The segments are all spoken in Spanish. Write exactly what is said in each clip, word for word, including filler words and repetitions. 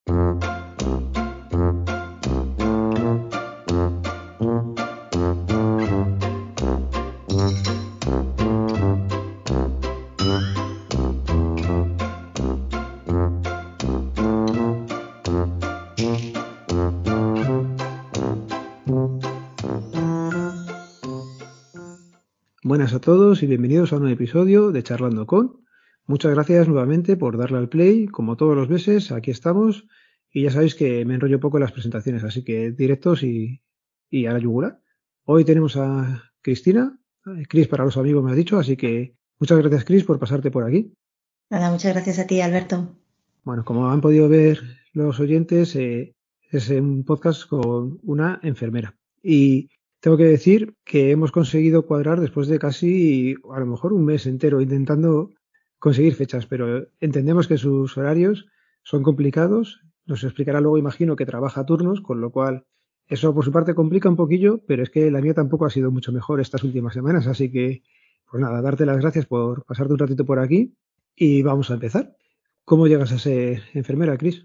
Buenas a todos y bienvenidos a un nuevo episodio de Charlando con. Muchas gracias nuevamente por darle al play. Como todos los meses, aquí estamos. Y ya sabéis que me enrollo poco en las presentaciones, así que directos y, y a la yugular. Hoy tenemos a Cristina, Cris para los amigos me has dicho, así que muchas gracias Cris por pasarte por aquí. Nada, muchas gracias a ti, Alberto. Bueno, como han podido ver los oyentes, eh, es un podcast con una enfermera. Y tengo que decir que hemos conseguido cuadrar después de casi, a lo mejor, un mes entero intentando conseguir fechas, pero entendemos que sus horarios son complicados. Nos explicará luego, imagino, que trabaja a turnos, con lo cual eso por su parte complica un poquillo, pero es que la mía tampoco ha sido mucho mejor estas últimas semanas. Así que, pues nada, darte las gracias por pasarte un ratito por aquí y vamos a empezar. ¿Cómo llegas a ser enfermera, Cris?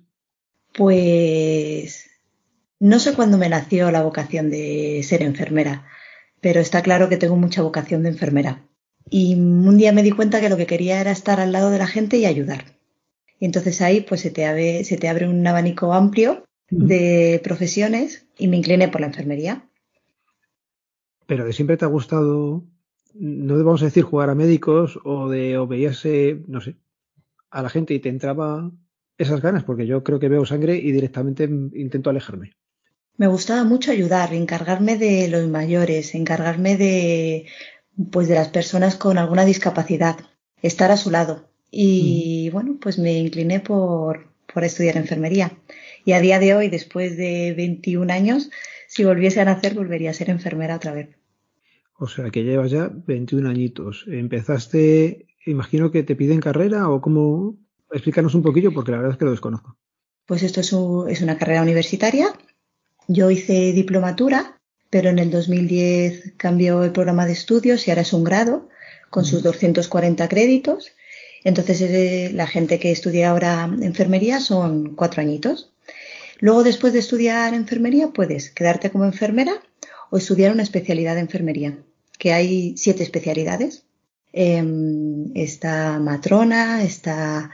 Pues no sé cuándo me nació la vocación de ser enfermera, pero está claro que tengo mucha vocación de enfermera. Y un día me di cuenta que lo que quería era estar al lado de la gente y ayudar. Y entonces ahí pues se te abre, se te abre un abanico amplio Uh-huh. de profesiones y me incliné por la enfermería. Pero de siempre te ha gustado, no vamos a decir jugar a médicos o de o veías, eh, no sé, a la gente y te entraba esas ganas, porque yo creo que veo sangre y directamente intento alejarme. Me gustaba mucho ayudar, encargarme de los mayores, encargarme de, pues, de las personas con alguna discapacidad, estar a su lado. Uh-huh. Y bueno, pues me incliné por, por estudiar enfermería. Y a día de hoy, después de veintiún años, si volviese a nacer, volvería a ser enfermera otra vez. O sea, que llevas ya veintiún añitos. ¿Empezaste, imagino que te piden carrera o cómo? Explícanos un poquillo, porque la verdad es que lo desconozco. Pues esto es, un- es una carrera universitaria. Yo hice diplomatura, pero en el dos mil diez cambió el programa de estudios y ahora es un grado con sus Uh-huh. doscientos cuarenta créditos. Entonces, eh, la gente que estudia ahora enfermería son cuatro añitos. Luego, después de estudiar enfermería, puedes quedarte como enfermera o estudiar una especialidad de enfermería, que hay siete especialidades. Eh, está matrona, está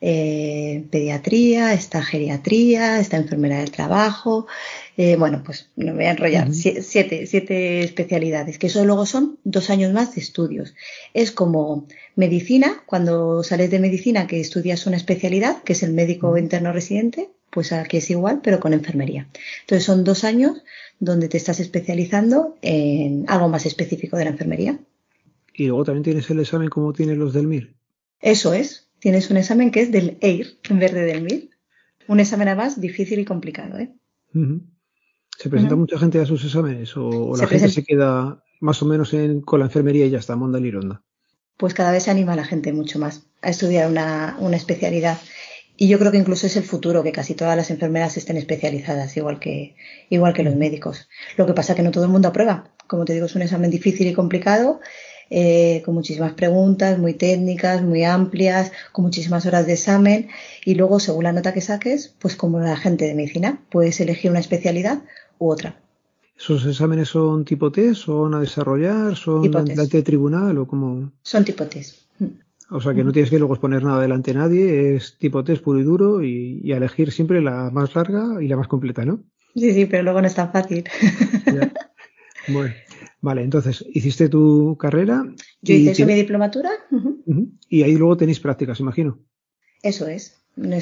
eh, pediatría, está geriatría, está enfermera del trabajo. Eh, bueno, pues no me voy a enrollar. Uh-huh. Siete, siete especialidades, que eso luego son dos años más de estudios. Es como medicina, cuando sales de medicina que estudias una especialidad, que es el médico Uh-huh. interno residente, pues aquí es igual, pero con enfermería. Entonces son dos años donde te estás especializando en algo más específico de la enfermería. Y luego también tienes el examen como tienen los del M I R. Eso es. Tienes un examen que es del E I R en vez de del M I R. Un examen además difícil y complicado, ¿eh? Uh-huh. ¿Se presenta Uh-huh. mucha gente a sus exámenes o, o la Se gente presenta, se queda más o menos en, con la enfermería y ya está, monda lironda? pues cada vez se anima a la gente mucho más a estudiar una, una especialidad. Y yo creo que incluso es el futuro, que casi todas las enfermeras estén especializadas, igual que, igual que los Uh-huh. médicos. Lo que pasa es que no todo el mundo aprueba. Como te digo, es un examen difícil y complicado, eh, con muchísimas preguntas, muy técnicas, muy amplias, con muchísimas horas de examen. Y luego, según la nota que saques, pues como la gente de medicina, puedes elegir una especialidad u otra. ¿Esos exámenes son tipo test, son a desarrollar, son Tipo delante test. de tribunal o cómo? Son tipo test. O sea que no tienes que luego exponer nada delante de nadie, es tipo test puro y duro y, y a elegir siempre la más larga y la más completa, ¿no? Sí, sí, pero luego no es tan fácil. Ya. Bueno, vale, entonces hiciste tu carrera Yo y, hice eso, mi te- diplomatura. Uh-huh. Ujú, y ahí luego tenéis prácticas, imagino. Eso es.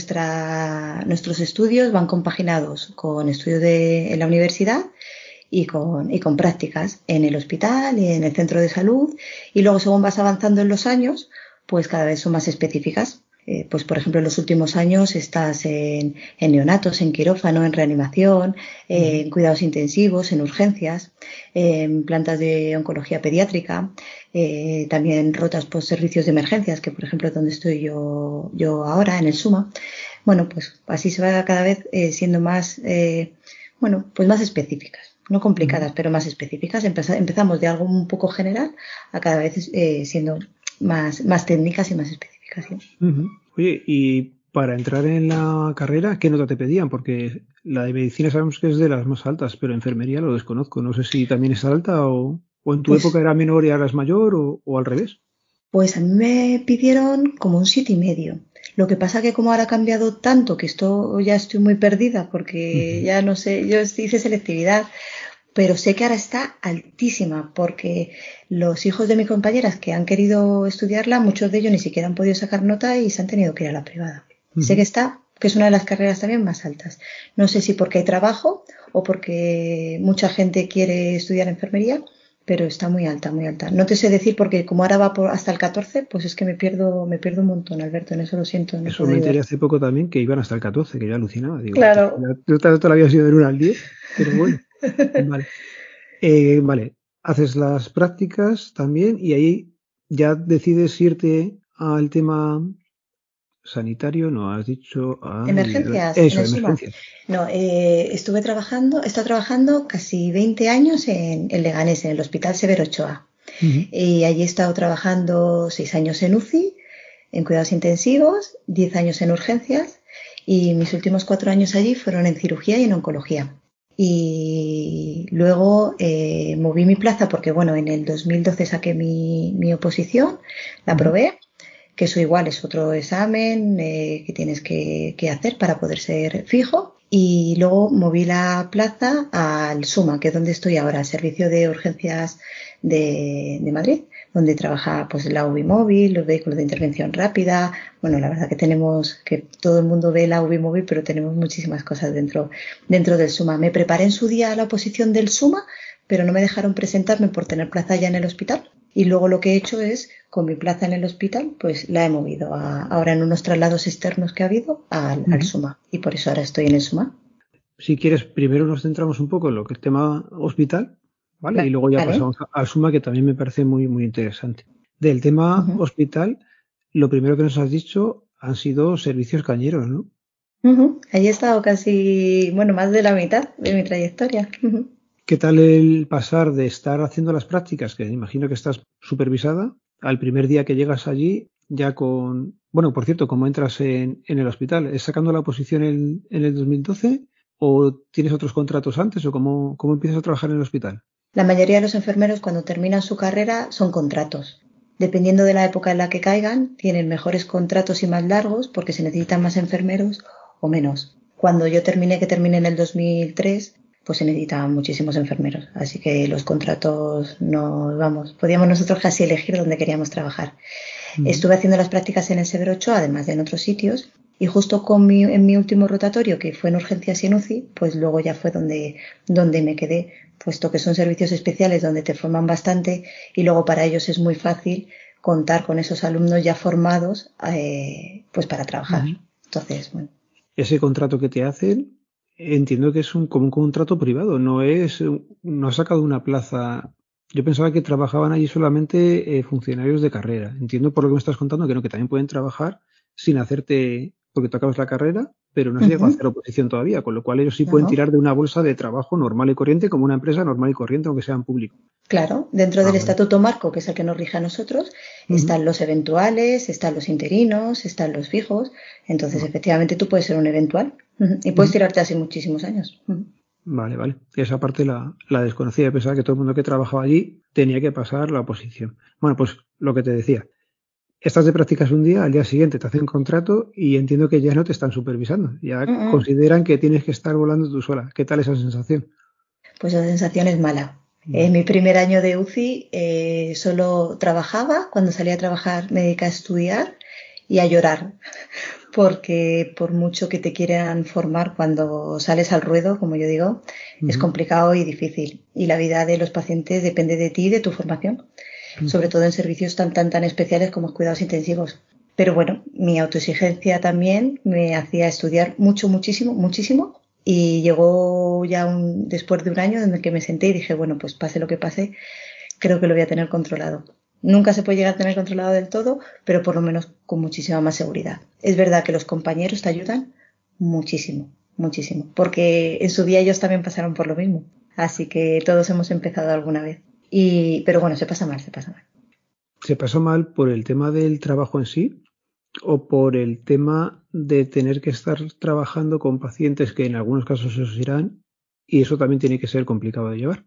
Nuestra, nuestros estudios van compaginados con estudios de, en la universidad y con, y con prácticas en el hospital y en el centro de salud. Y luego, según vas avanzando en los años, pues cada vez son más específicas. Eh, pues, por ejemplo, en los últimos años estás en, en neonatos, en quirófano, en reanimación, eh, Ujú. en cuidados intensivos, en urgencias, eh, en plantas de oncología pediátrica, eh, también rotas por servicios de emergencias, que por ejemplo es donde estoy yo, yo ahora, en el SUMA. Bueno, pues así se va cada vez eh, siendo más, eh, bueno, pues más específicas. No Ujú. complicadas, pero más específicas. Empeza- empezamos de algo un poco general a cada vez eh, siendo más, más técnicas y más específicas. ¿Sí? Ujú. Oye, y para entrar en la carrera, ¿qué nota te pedían? Porque la de medicina sabemos que es de las más altas, pero enfermería lo desconozco. No sé si también es alta o, o en tu época Pues, era menor y ahora es mayor o, o al revés. pues a mí me pidieron como un siete y medio. Lo que pasa que como ahora ha cambiado tanto que esto ya estoy muy perdida porque Ujú. ya no sé, yo hice selectividad, pero sé que ahora está altísima porque los hijos de mis compañeras que han querido estudiarla, muchos de ellos ni siquiera han podido sacar nota y se han tenido que ir a la privada. Sé que Ujú. está, que es una de las carreras también más altas. No sé si porque hay trabajo o porque mucha gente quiere estudiar enfermería, pero está muy alta, muy alta. No te sé decir porque como ahora va por hasta el catorce, pues es que me pierdo, me pierdo un montón, Alberto, en eso lo siento, no Eso puedo me enteré ayudar. hace poco también que iban hasta el catorce, que yo alucinaba. Digo, pues Claro. ya, yo te te la había sido del uno al diez, pero bueno, vale. Eh, vale, haces las prácticas también y ahí ya decides irte al tema sanitario, no has dicho, ay, Emergencias, en eso, el SUMA. emergencias. No, eh, estuve trabajando, he estado trabajando casi veinte años en, en Leganés, en el Hospital Severo Ochoa. Ujú. Y allí he estado trabajando seis años en UCI, en cuidados intensivos, diez años en urgencias y mis últimos cuatro años allí fueron en cirugía y en oncología. Y luego eh, moví mi plaza porque, bueno, en el dos mil doce saqué mi, mi oposición, la Ujú. aprobé, que eso igual es otro examen eh, que tienes que, que hacer para poder ser fijo. Y luego moví la plaza al SUMA, que es donde estoy ahora, el Servicio de Urgencias de, de Madrid, donde trabaja pues la U B I móvil, los vehículos de intervención rápida. Bueno, la verdad que tenemos, que todo el mundo ve la U B I móvil, pero tenemos muchísimas cosas dentro, dentro del SUMA. Me preparé en su día a la oposición del SUMA, pero no me dejaron presentarme por tener plaza ya en el hospital. Y luego lo que he hecho es, con mi plaza en el hospital, pues la he movido a, ahora en unos traslados externos que ha habido al, al Ujú. SUMA. Y por eso ahora estoy en el SUMA. Si quieres, primero nos centramos un poco en lo que es el tema hospital, ¿vale? Y luego ya Vale. pasamos a- al suma, que también me parece muy, muy interesante. Del tema Uh-huh. hospital, lo primero que nos has dicho han sido servicios cañeros, ¿no? Uh-huh. Allí he estado casi, bueno, más de la mitad de mi trayectoria. Uh-huh. ¿Qué tal el pasar de estar haciendo las prácticas, que imagino que estás supervisada, al primer día que llegas allí, ya con... Bueno, por cierto, ¿cómo entras en, en el hospital? ¿Es sacando la posición en, en el dos mil doce o tienes otros contratos antes o cómo, cómo empiezas a trabajar en el hospital? La mayoría de los enfermeros cuando terminan su carrera son contratos. Dependiendo de la época en la que caigan, tienen mejores contratos y más largos porque se necesitan más enfermeros o menos. Cuando yo terminé, que terminé en el dos mil tres, pues se necesitaban muchísimos enfermeros. Así que los contratos no, vamos, podíamos nosotros casi elegir dónde queríamos trabajar. Ujú. Estuve haciendo las prácticas en el Severo Ochoa, además de en otros sitios, y justo con mi, en mi último rotatorio, que fue en urgencias y en UCI, pues luego ya fue donde, donde me quedé, puesto que son servicios especiales donde te forman bastante y luego para ellos es muy fácil contar con esos alumnos ya formados eh, pues para trabajar. Ujú. Entonces, bueno. Ese contrato que te hacen, entiendo que es un, como un contrato privado, no es, un- no has sacado una plaza. Yo pensaba que trabajaban allí solamente eh, funcionarios de carrera. Entiendo por lo que me estás contando que no, que también pueden trabajar sin hacerte, porque tú acabas la carrera, pero no has llegado a Uh-huh. hacer oposición todavía, con lo cual ellos sí pueden No, tirar de una bolsa de trabajo normal y corriente como una empresa normal y corriente, aunque sean público. claro, dentro Ah, del vale. estatuto marco, que es el que nos rige a nosotros, Ujú. están los eventuales, están los interinos, están los fijos. Entonces, Vale. efectivamente, tú puedes ser un eventual. Ujú. Y puedes Ujú. tirarte así muchísimos años. Ujú. Vale, vale. Esa parte la, la desconocía. Pensaba que todo el mundo que trabajaba allí tenía que pasar la oposición. Bueno, pues lo que te decía. Estás de prácticas un día, al día siguiente te hacen contrato y entiendo que ya no te están supervisando. Ya Uh-uh. consideran que tienes que estar volando tú sola. ¿Qué tal esa sensación? Pues la sensación es mala. En Vale. mi primer año de UCI eh, solo trabajaba, cuando salía a trabajar me dediqué a estudiar y a llorar, porque por mucho que te quieran formar cuando sales al ruedo, como yo digo, es Ujú, complicado y difícil. Y la vida de los pacientes depende de ti y de tu formación, sobre ujú. todo en servicios tan, tan, tan especiales como cuidados intensivos. Pero bueno, mi autoexigencia también me hacía estudiar mucho, muchísimo, muchísimo. Y llegó ya un, después de un año en el que me senté y dije, bueno, pues pase lo que pase, creo que lo voy a tener controlado. Nunca se puede llegar a tener controlado del todo, pero por lo menos con muchísima más seguridad. Es verdad que los compañeros te ayudan muchísimo, muchísimo, porque en su día ellos también pasaron por lo mismo. Así que todos hemos empezado alguna vez. Y, pero bueno, se pasa mal, se pasa mal. Se pasó mal por el tema del trabajo en sí. o por el tema de tener que estar trabajando con pacientes que en algunos casos se os irán y eso también tiene que ser complicado de llevar?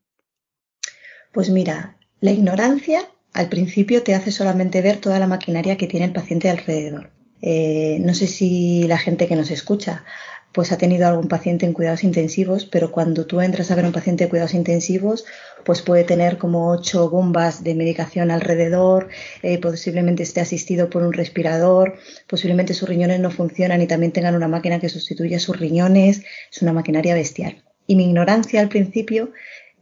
Pues mira, la ignorancia al principio te hace solamente ver toda la maquinaria que tiene el paciente alrededor. Eh, no sé si la gente que nos escucha pues ha tenido algún paciente en cuidados intensivos, pero cuando tú entras a ver a un paciente de cuidados intensivos, pues puede tener como ocho bombas de medicación alrededor, eh, posiblemente esté asistido por un respirador, posiblemente sus riñones no funcionan y también tengan una máquina que sustituya sus riñones. Es una maquinaria bestial. Y mi ignorancia al principio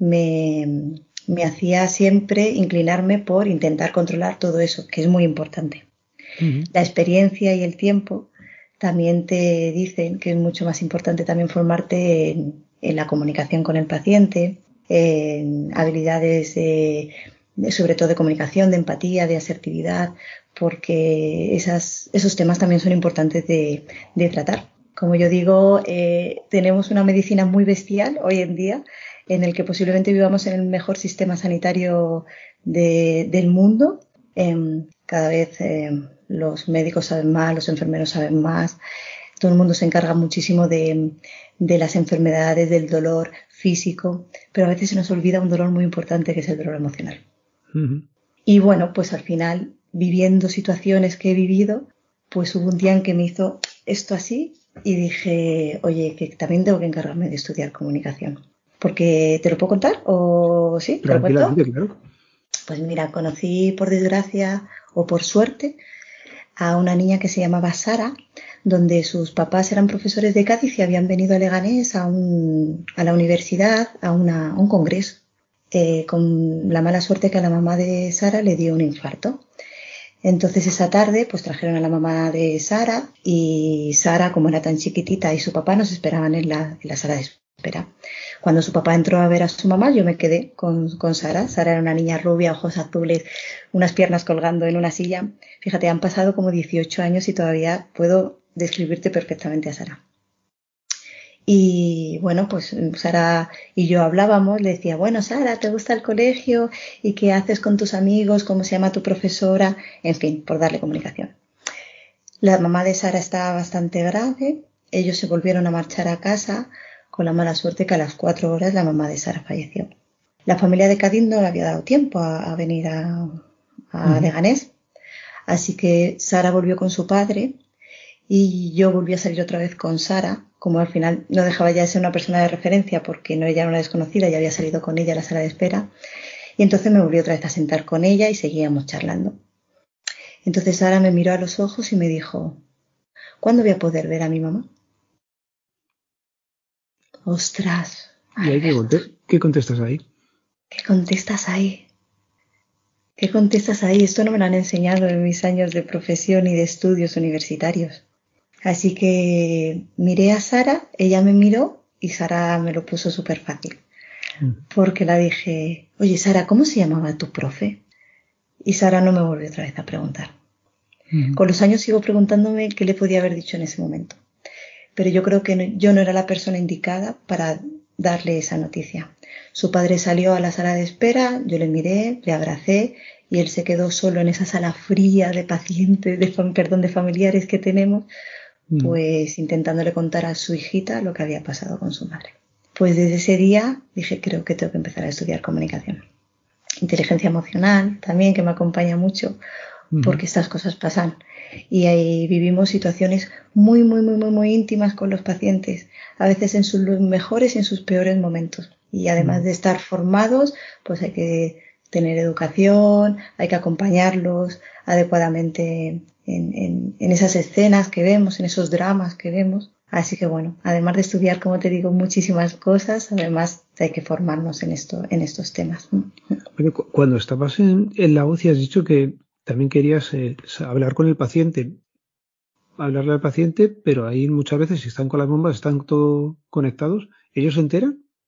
me, me hacía siempre inclinarme por intentar controlar todo eso, que es muy importante. Uh-huh. La experiencia y el tiempo también te dicen que es mucho más importante también formarte en, en la comunicación con el paciente, en habilidades de, de, sobre todo de comunicación, de empatía, de asertividad, porque esas, esos temas también son importantes de, de tratar. Como yo digo, eh, tenemos una medicina muy bestial hoy en día, en el que posiblemente vivamos en el mejor sistema sanitario de, del mundo. Eh, cada vez eh, los médicos saben más, los enfermeros saben más, todo el mundo se encarga muchísimo de, de las enfermedades, del dolor físico, pero a veces se nos olvida un dolor muy importante que es el dolor emocional. Uh-huh. Y bueno, pues al final, viviendo situaciones que he vivido, pues hubo un día en que me hizo esto así y dije, oye, que también tengo que encargarme de estudiar comunicación. Porque, ¿te lo puedo contar? ¿O sí? ¿Te lo cuento? Claro. Pues mira, conocí por desgracia o por suerte a una niña que se llamaba Sara, donde sus papás eran profesores de Cádiz y habían venido a Leganés a, un, a la universidad, a, una, a un congreso, eh, con la mala suerte que a la mamá de Sara le dio un infarto. Entonces esa tarde pues trajeron a la mamá de Sara y Sara, como era tan chiquitita, y su papá nos esperaban en la, en la sala de espera. Cuando su papá entró a ver a su mamá, yo me quedé con, con Sara. Sara era una niña rubia, ojos azules, unas piernas colgando en una silla. Fíjate, han pasado como dieciocho años y todavía puedo describirte perfectamente a Sara. Y bueno, pues Sara y yo hablábamos, le decía, bueno, Sara, ¿te gusta el colegio? ¿Y qué haces con tus amigos? ¿Cómo se llama tu profesora? En fin, por darle comunicación. La mamá de Sara estaba bastante grave. Ellos se volvieron a marchar a casa con la mala suerte que a las cuatro horas la mamá de Sara falleció. La familia de Cádiz no le había dado tiempo a, a venir a, a uh-huh. Leganés. Así que Sara volvió con su padre y yo volví a salir otra vez con Sara. Como al final no dejaba ya de ser una persona de referencia porque no ella era una desconocida, ya había salido con ella a la sala de espera. Y entonces me volví otra vez a sentar con ella y seguíamos charlando. Entonces Sara me miró a los ojos y me dijo, ¿cuándo voy a poder ver a mi mamá? ¡Ostras! ¿Y ahí qué, conte- qué contestas ahí? ¿Qué contestas ahí? ¿Qué contestas ahí? Esto no me lo han enseñado en mis años de profesión y de estudios universitarios. Así que miré a Sara, ella me miró y Sara me lo puso súper fácil. Porque la dije, oye Sara, ¿cómo se llamaba tu profe? Y Sara no me volvió otra vez a preguntar. Uh-huh. Con los años sigo preguntándome qué le podía haber dicho en ese momento. Pero yo creo que no, yo no era la persona indicada para darle esa noticia. Su padre salió a la sala de espera, yo le miré, le abracé y él se quedó solo en esa sala fría de pacientes, de, perdón, de familiares que tenemos, uh-huh. pues intentándole contar a su hijita lo que había pasado con su madre. Pues desde ese día dije, creo que tengo que empezar a estudiar comunicación. Inteligencia emocional también, que me acompaña mucho, uh-huh. porque estas cosas pasan. Y ahí vivimos situaciones muy, muy, muy, muy, muy íntimas con los pacientes, a veces en sus mejores y en sus peores momentos. Y además uh-huh. de estar formados, pues hay que tener educación, hay que acompañarlos adecuadamente en, en, en esas escenas que vemos, en esos dramas que vemos. Así que bueno, además de estudiar, como te digo, muchísimas cosas, además hay que formarnos en esto, en estos temas. Bueno, cuando estabas en, en la U C I has dicho que también querías eh, hablar con el paciente, hablarle al paciente, pero ahí muchas veces si están con las bombas, están todos conectados, ¿ellos se enteran?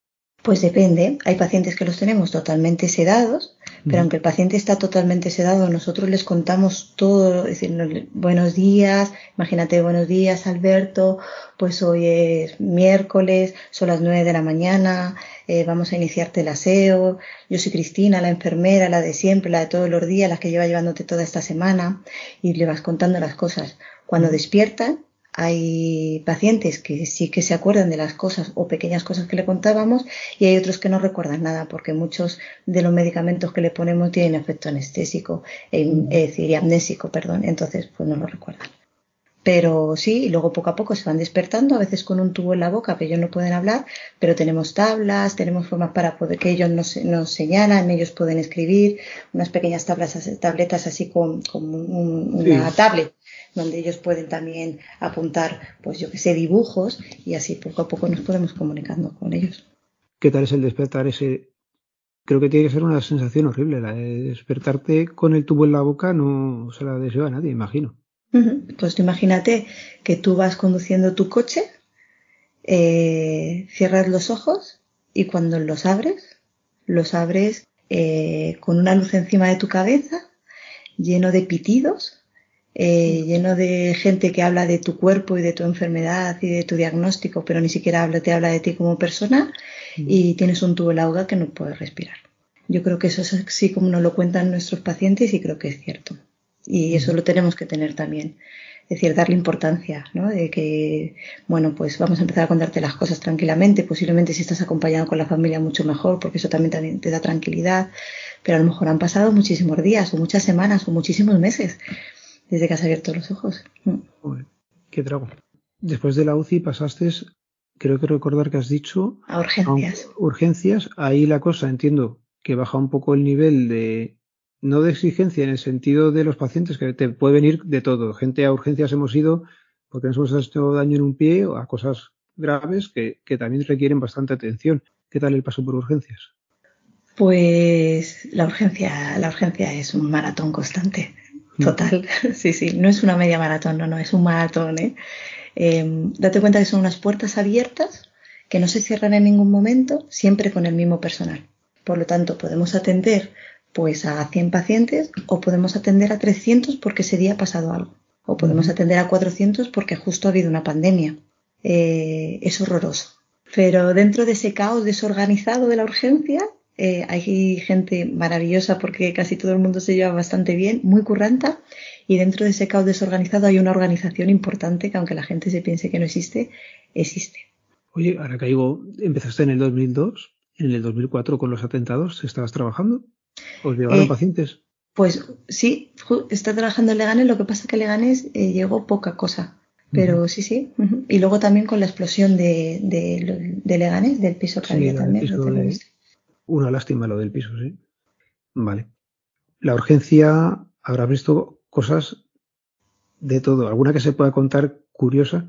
Pues depende. Hay pacientes que los tenemos totalmente sedados, pero Mm. aunque el paciente está totalmente sedado, nosotros les contamos todo, es decir, buenos días, imagínate, buenos días, Alberto, pues hoy es miércoles, son las nueve de la mañana, eh, vamos a iniciarte el aseo, yo soy Cristina, la enfermera, la de siempre, la de todos los días, la que lleva llevándote toda esta semana, y le vas contando las cosas. Cuando Mm. despiertan, hay pacientes que sí que se acuerdan de las cosas o pequeñas cosas que le contábamos y hay otros que no recuerdan nada porque muchos de los medicamentos que le ponemos tienen efecto anestésico, eh, Mm. es decir, amnésico, perdón, entonces pues no lo recuerdan. Pero sí, y luego poco a poco se van despertando, a veces con un tubo en la boca, que ellos no pueden hablar, pero tenemos tablas, tenemos formas para poder que ellos nos, nos señalan, ellos pueden escribir, unas pequeñas tablas, tabletas así con, con un, una Sí. tablet, donde ellos pueden también apuntar, pues yo que sé, dibujos, y así poco a poco nos podemos comunicando con ellos. ¿Qué tal es el despertar ese? Creo que tiene que ser una sensación horrible, la de despertarte con el tubo en la boca, no se la deseo a nadie, imagino. Uh-huh. Pues tú imagínate que tú vas conduciendo tu coche, eh, cierras los ojos y cuando los abres, los abres eh, con una luz encima de tu cabeza, lleno de pitidos, eh, lleno de gente que habla de tu cuerpo y de tu enfermedad y de tu diagnóstico, pero ni siquiera habla, te habla de ti como persona, Mm. y tienes un tubo en la boca que no puedes respirar. Yo creo que eso es así como nos lo cuentan nuestros pacientes y creo que es cierto. Y eso Mm. lo tenemos que tener también. Es decir, darle importancia, ¿no? De que, bueno, pues vamos a empezar a contarte las cosas tranquilamente. Posiblemente si estás acompañado con la familia mucho mejor, porque eso también, también te da tranquilidad. Pero a lo mejor han pasado muchísimos días o muchas semanas o muchísimos meses desde que has abierto los ojos. Joder, qué trago. Después de la U C I pasaste, creo que recordar que has dicho, A a urgencias. urgencias. Ahí la cosa, entiendo que baja un poco el nivel de, no de exigencia en el sentido de los pacientes, que te puede venir de todo. Gente a urgencias hemos ido porque nos hemos hecho daño en un pie o a cosas graves que, que también requieren bastante atención. ¿Qué tal el paso por urgencias? Pues la urgencia, la urgencia es un maratón constante. Mm. Total, sí, sí, no es una media maratón, no, no, es un maratón, ¿eh? Eh, date cuenta que son unas puertas abiertas que no se cierran en ningún momento, siempre con el mismo personal. Por lo tanto, podemos atender pues a cien pacientes o podemos atender a trescientos porque ese día ha pasado algo. O podemos Mm. atender a cuatrocientos porque justo ha habido una pandemia. Eh, es horroroso. Pero dentro de ese caos desorganizado de la urgencia, eh, hay gente maravillosa porque casi todo el mundo se lleva bastante bien, muy curranta, y dentro de ese caos desorganizado hay una organización importante que aunque la gente se piense que no existe, existe. Oye, ahora caigo, empezaste en el dos mil dos, en el dos mil cuatro con los atentados, ¿estabas trabajando? ¿Os llegaron Eh, pacientes? pues sí, está trabajando en Leganés, lo que pasa es que Leganés eh, llegó poca cosa, Uh-huh. pero sí, sí. Uh-huh. Y luego también con la explosión de, de, de Leganés, del piso que Sí, había la del también, piso ¿te lo de... viste? Una lástima lo del piso, sí. Vale. La urgencia, habrá visto cosas de todo. ¿Alguna que se pueda contar curiosa?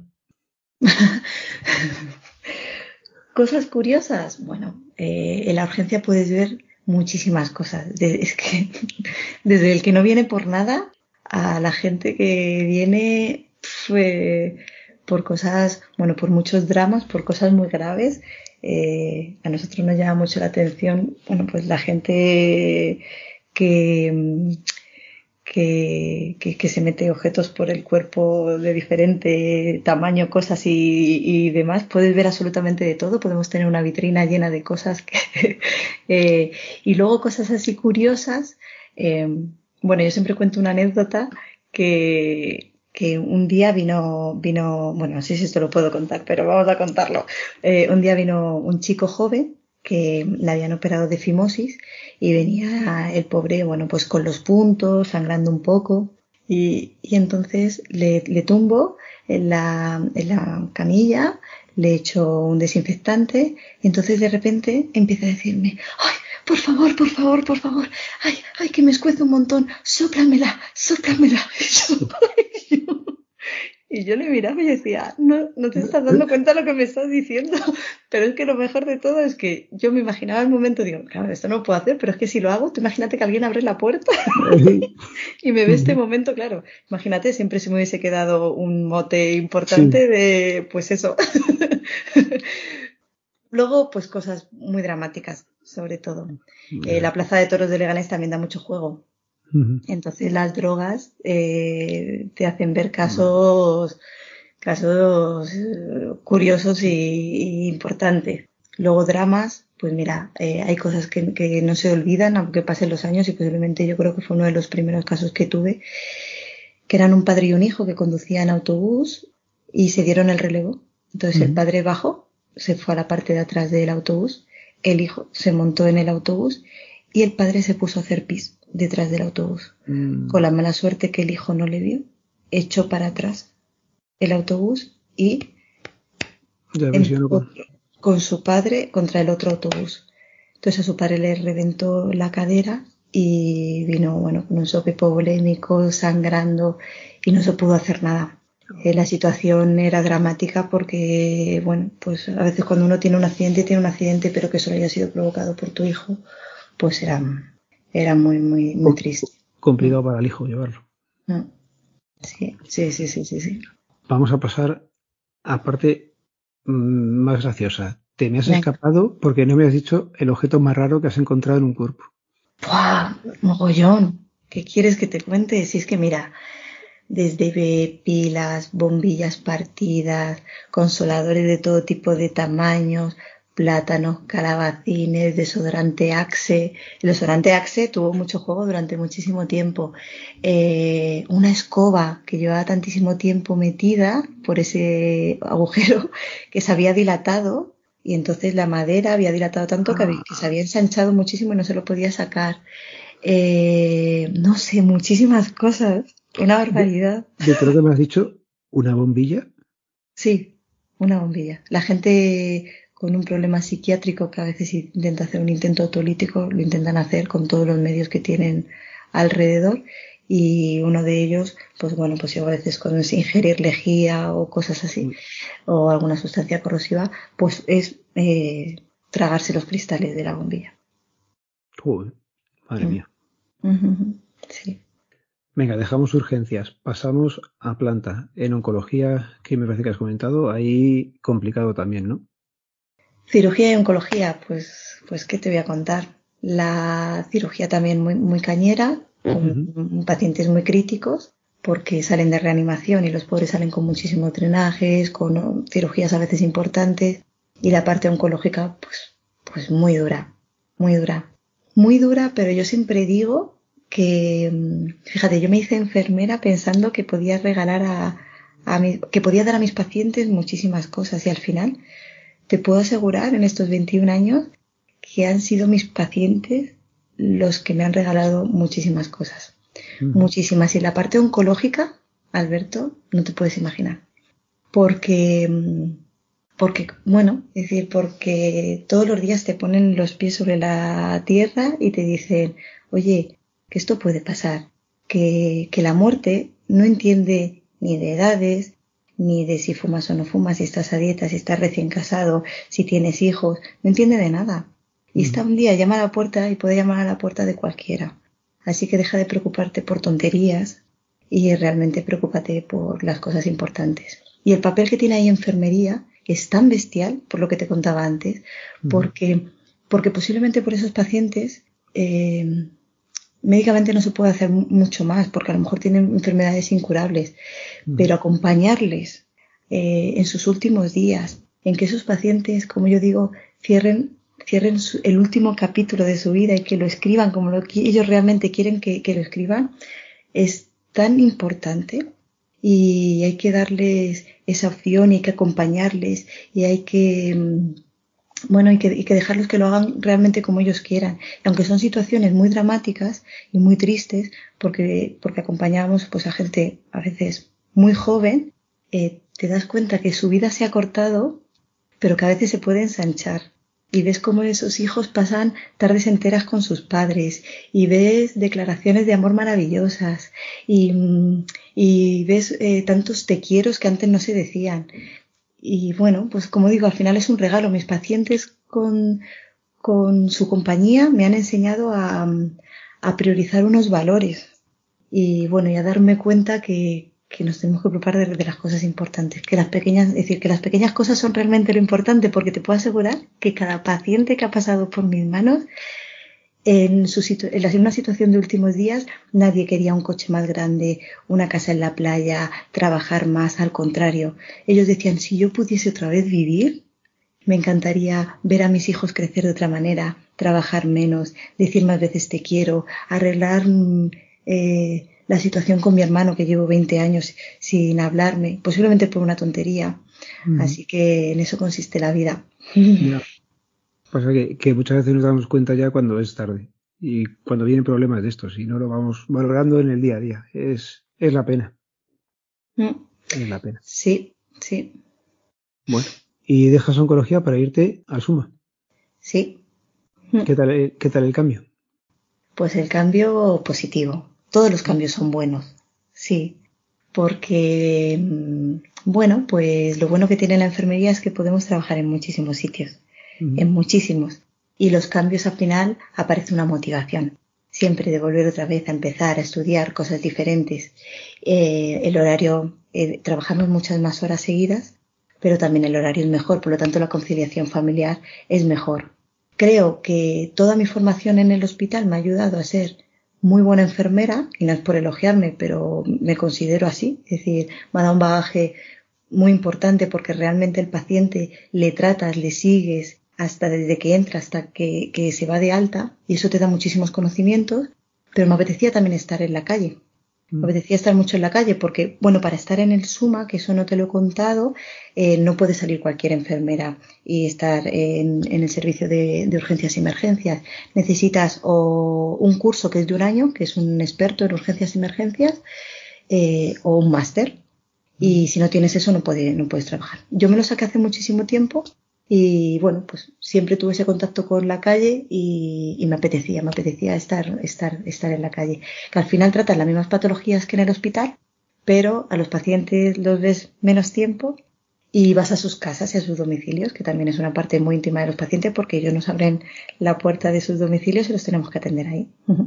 Cosas curiosas. Bueno, eh, en la urgencia puedes ver muchísimas cosas. De, es que desde el que no viene por nada a la gente que viene pf, eh, por cosas, bueno, por muchos dramas, por cosas muy graves. Eh, a nosotros nos llama mucho la atención, bueno, pues la gente que que, que, que se mete objetos por el cuerpo de diferente tamaño, cosas y, y demás. Puedes ver absolutamente de todo. Podemos tener una vitrina llena de cosas. Que, eh, y luego cosas así curiosas. Eh, bueno, yo siempre cuento una anécdota que, que un día vino, vino, bueno, no sé si esto lo puedo contar, pero vamos a contarlo. Eh, un día vino un chico joven que le habían operado de fimosis y venía el pobre, bueno, pues con los puntos, sangrando un poco, y, y entonces le, le tumbo en la, en la camilla, le echo un desinfectante y entonces de repente empieza a decirme, ¡ay, por favor, por favor, por favor! ¡Ay, ay, que me escuece un montón! ¡Sóplamela, sóplamela! Y yo, y yo le miraba y decía, no, no te estás dando cuenta de lo que me estás diciendo. Pero es que lo mejor de todo es que yo me imaginaba el momento, digo, claro, esto no lo puedo hacer, pero es que si lo hago, tú imagínate que alguien abre la puerta y me ve este momento, claro. Imagínate, siempre se me hubiese quedado un mote Sí. importante de, pues eso. luego, pues cosas muy dramáticas, sobre todo. Eh, la Plaza de Toros de Leganés también da mucho juego. Uh-huh. Entonces las drogas eh, te hacen ver casos, casos eh, curiosos y, y importantes. Luego dramas, pues mira, eh, hay cosas que, que no se olvidan aunque pasen los años, y posiblemente yo creo que fue uno de los primeros casos que tuve, que eran un padre y un hijo que conducían autobús y se dieron el relevo. Entonces uh-huh. el padre bajó, se fue a la parte de atrás del autobús, el hijo se montó en el autobús y el padre se puso a hacer pis detrás del autobús. Uh-huh. Con la mala suerte que el hijo no le vio, echó para atrás el autobús y empujó con su padre contra el otro autobús. Entonces a su padre le reventó la cadera y vino, bueno, con un sope hipovolémico, sangrando, y no se pudo hacer nada. Eh, la situación era dramática porque, bueno, pues a veces cuando uno tiene un accidente, tiene un accidente, pero que solo haya sido provocado por tu hijo, pues era, era muy, muy, muy triste. Complicado ¿no? para el hijo llevarlo. No. Sí, sí, sí, sí, sí, sí. Vamos a pasar a parte más graciosa. Te me has Venga. escapado porque no me has dicho el objeto más raro que has encontrado en un cuerpo. ¡Buah! Mogollón. ¿Qué quieres que te cuente? Si es que mira, desde pilas, bombillas partidas, consoladores de todo tipo de tamaños, plátanos, calabacines, desodorante Axe. El desodorante Axe tuvo mucho juego durante muchísimo tiempo. Eh, una escoba que llevaba tantísimo tiempo metida por ese agujero que se había dilatado, y entonces la madera había dilatado tanto que, había, que se había ensanchado muchísimo y no se lo podía sacar. Eh, no sé, muchísimas cosas. Una barbaridad. De, de todo lo que me has dicho, ¿una bombilla? Sí, una bombilla. La gente con un problema psiquiátrico que a veces intenta hacer un intento autolítico, lo intentan hacer con todos los medios que tienen alrededor, y uno de ellos, pues bueno, pues yo a veces con ingerir lejía o cosas así, mm. o alguna sustancia corrosiva, pues es eh, tragarse los cristales de la bombilla. Joder, madre mm. mía. Uh-huh. Sí. Venga, dejamos urgencias, pasamos a planta. En oncología, que me parece que has comentado, ahí complicado también, ¿no? Cirugía y oncología, pues, pues ¿qué te voy a contar? La cirugía también muy, muy cañera, con uh-huh. pacientes muy críticos, porque salen de reanimación y los pobres salen con muchísimos drenajes, con cirugías a veces importantes, y la parte oncológica, pues, pues muy dura, muy dura. Muy dura, pero yo siempre digo que, fíjate, yo me hice enfermera pensando que podía regalar a, a mi, que podía dar a mis pacientes muchísimas cosas, y al final te puedo asegurar en estos veintiún años que han sido mis pacientes los que me han regalado muchísimas cosas. Uh-huh. Muchísimas. Y la parte oncológica, Alberto, no te puedes imaginar. Porque, porque, bueno, es decir, porque todos los días te ponen los pies sobre la tierra y te dicen, oye, que esto puede pasar. Que, que la muerte no entiende ni de edades, ni de si fumas o no fumas, si estás a dieta, si estás recién casado, si tienes hijos, no entiende de nada. Y mm. está un día, llama a la puerta y puede llamar a la puerta de cualquiera. Así que deja de preocuparte por tonterías y realmente preocúpate por las cosas importantes. Y el papel que tiene ahí enfermería es tan bestial, por lo que te contaba antes, mm. porque, porque posiblemente por esos pacientes eh, médicamente no se puede hacer mucho más, porque a lo mejor tienen enfermedades incurables, mm. pero acompañarles eh, en sus últimos días, en que esos pacientes, como yo digo, cierren, cierren su, el último capítulo de su vida y que lo escriban como lo que ellos realmente quieren que, que lo escriban, es tan importante, y hay que darles esa opción y hay que acompañarles y hay que... Bueno, hay que, hay que dejarlos que lo hagan realmente como ellos quieran. Y aunque son situaciones muy dramáticas y muy tristes, porque, porque acompañamos pues, a gente a veces muy joven, eh, te das cuenta que su vida se ha cortado, pero que a veces se puede ensanchar. Y ves cómo esos hijos pasan tardes enteras con sus padres, y ves declaraciones de amor maravillosas, y, y ves eh, tantos te quieros que antes no se decían. Y bueno, pues como digo, al final es un regalo. Mis pacientes con, con su compañía me han enseñado a, a priorizar unos valores y bueno, y a darme cuenta que, que nos tenemos que preocupar de, de las cosas importantes, que las pequeñas, es decir, que las pequeñas cosas son realmente lo importante, porque te puedo asegurar que cada paciente que ha pasado por mis manos, en, su situ- en, la, en una situación de últimos días, nadie quería un coche más grande, una casa en la playa, trabajar más, al contrario. Ellos decían, si yo pudiese otra vez vivir, me encantaría ver a mis hijos crecer de otra manera, trabajar menos, decir más veces te quiero, arreglar eh, la situación con mi hermano que llevo veinte años sin hablarme, posiblemente por una tontería. Mm. Así que en eso consiste la vida. Ya. Pasa que, que muchas veces nos damos cuenta ya cuando es tarde y cuando vienen problemas de estos y no lo vamos valorando en el día a día. Es, es la pena. Mm. Es la pena. Sí, sí. Bueno, y dejas oncología para irte al Suma. Sí. ¿Qué tal, qué tal el cambio? Pues el cambio positivo. Todos los cambios son buenos. Sí. Porque, bueno, pues lo bueno que tiene la enfermería es que podemos trabajar en muchísimos sitios. Uh-huh. En muchísimos. Y los cambios al final aparece una motivación. Siempre de volver otra vez a empezar a estudiar cosas diferentes. Eh, el horario, eh, trabajamos muchas más horas seguidas, pero también el horario es mejor, por lo tanto la conciliación familiar es mejor. Creo que toda mi formación en el hospital me ha ayudado a ser muy buena enfermera, y no es por elogiarme, pero me considero así. Es decir, me ha dado un bagaje muy importante porque realmente el paciente le tratas, le sigues hasta desde que entra hasta que, que se va de alta, y eso te da muchísimos conocimientos, pero me apetecía también estar en la calle. Me apetecía estar mucho en la calle porque, bueno, para estar en el Suma, que eso no te lo he contado, eh, no puede salir cualquier enfermera y estar en, en el servicio de, de urgencias y emergencias. Necesitas o un curso que es de un año, que es un experto en urgencias y emergencias, eh, o un máster. Y si no tienes eso, no, puede, no puedes trabajar. Yo me lo saqué hace muchísimo tiempo. Y bueno, pues siempre tuve ese contacto con la calle y, y me apetecía, me apetecía estar, estar, estar en la calle. Que al final tratan las mismas patologías que en el hospital, pero a los pacientes los ves menos tiempo y vas a sus casas y a sus domicilios, que también es una parte muy íntima de los pacientes porque ellos nos abren la puerta de sus domicilios y los tenemos que atender ahí.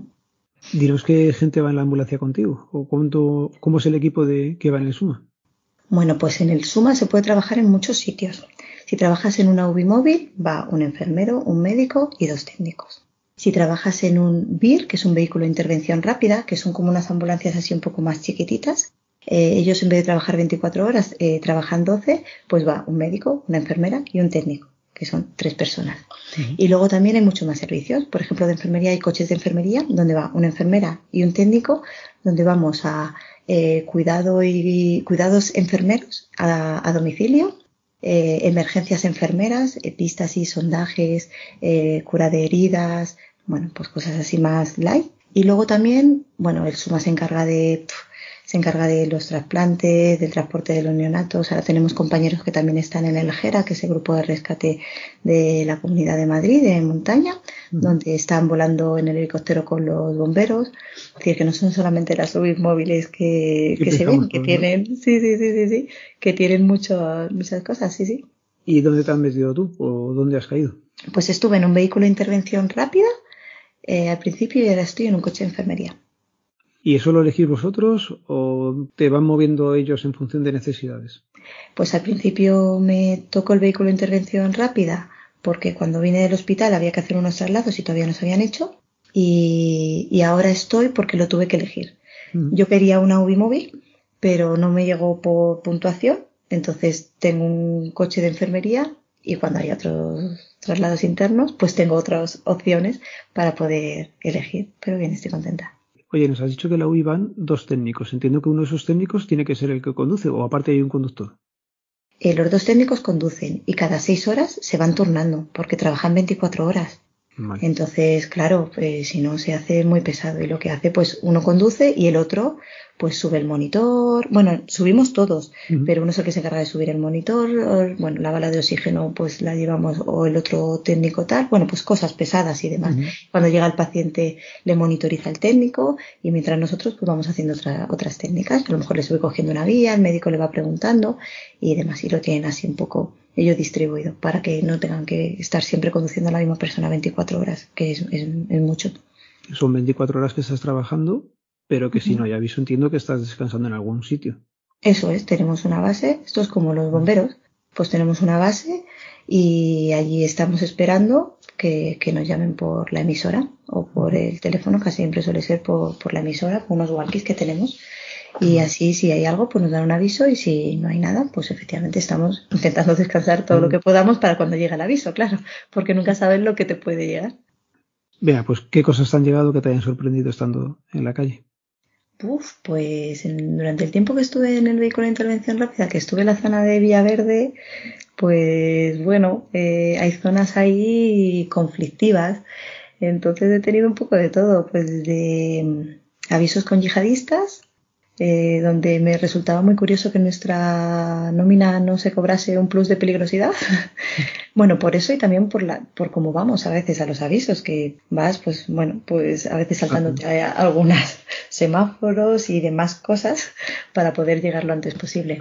Dinos qué gente va en la ambulancia contigo o cuánto, cómo es el equipo de que va en el Suma. Bueno, pues en el Suma se puede trabajar en muchos sitios. Si trabajas en una U B I móvil, va un enfermero, un médico y dos técnicos. Si trabajas en un V I R, que es un vehículo de intervención rápida, que son como unas ambulancias así un poco más chiquititas, eh, ellos en vez de trabajar veinticuatro horas, eh, trabajan doce, pues va un médico, una enfermera y un técnico, que son tres personas. Uh-huh. Y luego también hay muchos más servicios. Por ejemplo, de enfermería hay coches de enfermería, donde va una enfermera y un técnico, donde vamos a eh, cuidado y, cuidados enfermeros a, a domicilio, Eh, emergencias enfermeras, eh, pistas y sondajes, eh, cura de heridas, bueno, pues cosas así más light. Y luego también, bueno, el Suma se encarga de, pff, se encarga de los trasplantes, del transporte de los neonatos. Ahora tenemos compañeros que también están en el GERA, que es el grupo de rescate de la Comunidad de Madrid, de montaña, uh-huh. donde están volando en el helicóptero con los bomberos. Es decir, que no son solamente las U B I móviles que, que se ven, que tienen, ¿no? sí, sí, sí, sí, sí, que tienen mucho, muchas cosas, sí, sí. ¿Y dónde te has metido tú o dónde has caído? Pues estuve en un vehículo de intervención rápida eh, al principio y ahora estoy en un coche de enfermería. ¿Y eso lo elegís vosotros o te van moviendo ellos en función de necesidades? Pues al principio me tocó el vehículo de intervención rápida porque cuando vine del hospital había que hacer unos traslados y todavía no se habían hecho. Y, y ahora estoy porque lo tuve que elegir. Uh-huh. Yo quería una U B I móvil, pero no me llegó por puntuación. Entonces tengo un coche de enfermería y cuando hay otros traslados internos, pues tengo otras opciones para poder elegir. Pero bien, estoy contenta. Oye, nos has dicho que la U I van dos técnicos. Entiendo que uno de esos técnicos tiene que ser el que conduce o aparte hay un conductor. Eh, los dos técnicos conducen y cada seis horas se van turnando porque trabajan veinticuatro horas. Vale. Entonces, claro, pues, si no se hace muy pesado y lo que hace, pues uno conduce y el otro pues sube el monitor. Bueno, subimos todos, uh-huh. pero uno es el que se encarga de subir el monitor, o, bueno, la bala de oxígeno pues la llevamos o el otro técnico tal, bueno, pues cosas pesadas y demás. Uh-huh. Cuando llega el paciente le monitoriza el técnico y mientras nosotros pues vamos haciendo otra, otras técnicas. A lo mejor le sube cogiendo una guía, el médico le va preguntando y demás y lo tienen así un poco ellos distribuido para que no tengan que estar siempre conduciendo a la misma persona veinticuatro horas, que es, es, es mucho. Son veinticuatro horas que estás trabajando, pero que uh-huh. si no hay aviso entiendo que estás descansando en algún sitio. Eso es, tenemos una base, esto es como los bomberos, pues tenemos una base y allí estamos esperando que, que nos llamen por la emisora o por el teléfono, casi siempre suele ser por, por la emisora, por unos walkies que tenemos. Y así, si hay algo, pues nos dan un aviso y si no hay nada, pues efectivamente estamos intentando descansar todo lo que podamos para cuando llegue el aviso, claro, porque nunca sabes lo que te puede llegar. Vea, pues ¿qué cosas te han llegado que te hayan sorprendido estando en la calle? Uf, pues en, durante el tiempo que estuve en el vehículo de intervención rápida, que estuve en la zona de Villaverde, pues bueno, eh, hay zonas ahí conflictivas. Entonces he tenido un poco de todo, pues desde mm, avisos con yihadistas, eh, donde me resultaba muy curioso que en nuestra nómina no se cobrase un plus de peligrosidad. Bueno, por eso y también por la, por cómo vamos a veces a los avisos, que vas, pues bueno, pues a veces saltándote a algunas semáforos y demás cosas para poder llegar lo antes posible.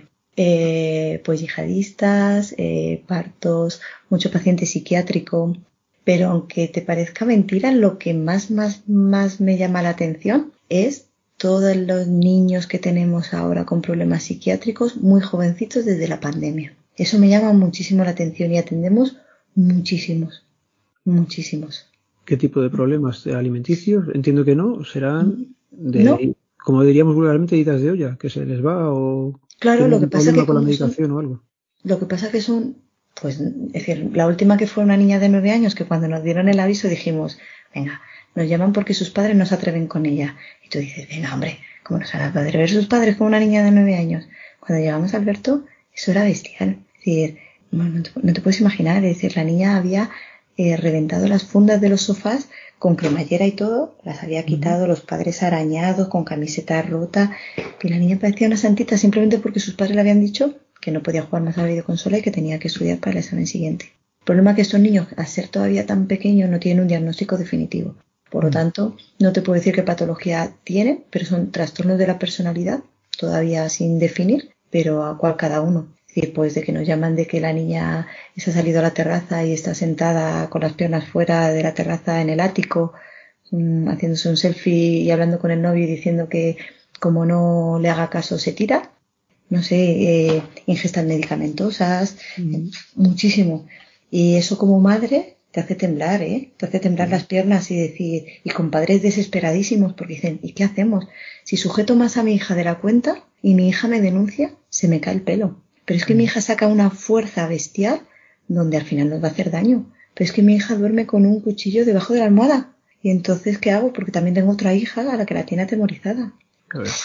Eh, pues yihadistas, eh, partos, mucho paciente psiquiátrico, pero aunque te parezca mentira, lo que más, más, más me llama la atención es todos los niños que tenemos ahora con problemas psiquiátricos muy jovencitos desde la pandemia. Eso me llama muchísimo la atención y atendemos muchísimos, muchísimos. ¿Qué tipo de problemas alimenticios? Entiendo que no, serán de, ¿No? como diríamos vulgarmente, idas de olla, que se les va o Claro, lo tienen que un pasa problema que con la como son, medicación o algo. lo que pasa que son, pues, es decir, la última que fue una niña de nueve años que cuando nos dieron el aviso dijimos, venga, nos llaman porque sus padres no se atreven con ella. Y tú dices, venga, hombre, ¿cómo nos van a atrever sus padres con una niña de nueve años? Cuando llegamos a Alberto, eso era bestial. Es decir, no, no, te, no te puedes imaginar, es decir, la niña había eh, reventado las fundas de los sofás con cremallera y todo, las había quitado, uh-huh. Los padres arañados, con camiseta rota, y la niña parecía una santita simplemente porque sus padres le habían dicho que no podía jugar más a la videoconsola y que tenía que estudiar para el examen siguiente. El problema es que estos niños, al ser todavía tan pequeños, no tienen un diagnóstico definitivo. Por lo tanto, no te puedo decir qué patología tienen, pero son trastornos de la personalidad, todavía sin definir, pero a cuál cada uno. Es decir, pues de que nos llaman de que la niña se ha salido a la terraza y está sentada con las piernas fuera de la terraza en el ático, mmm, haciéndose un selfie y hablando con el novio y diciendo que como no le haga caso se tira. No sé, eh, ingestas medicamentosas, mm. muchísimo. Y eso como madre te hace temblar, ¿eh? Te hace temblar mm. las piernas y decir, y con padres desesperadísimos porque dicen, ¿y qué hacemos? Si sujeto más a mi hija de la cuenta y mi hija me denuncia, se me cae el pelo. Pero es que mm. mi hija saca una fuerza bestial donde al final nos va a hacer daño. Pero es que mi hija duerme con un cuchillo debajo de la almohada. Y entonces, ¿qué hago? Porque también tengo otra hija a la que la tiene atemorizada. A ver.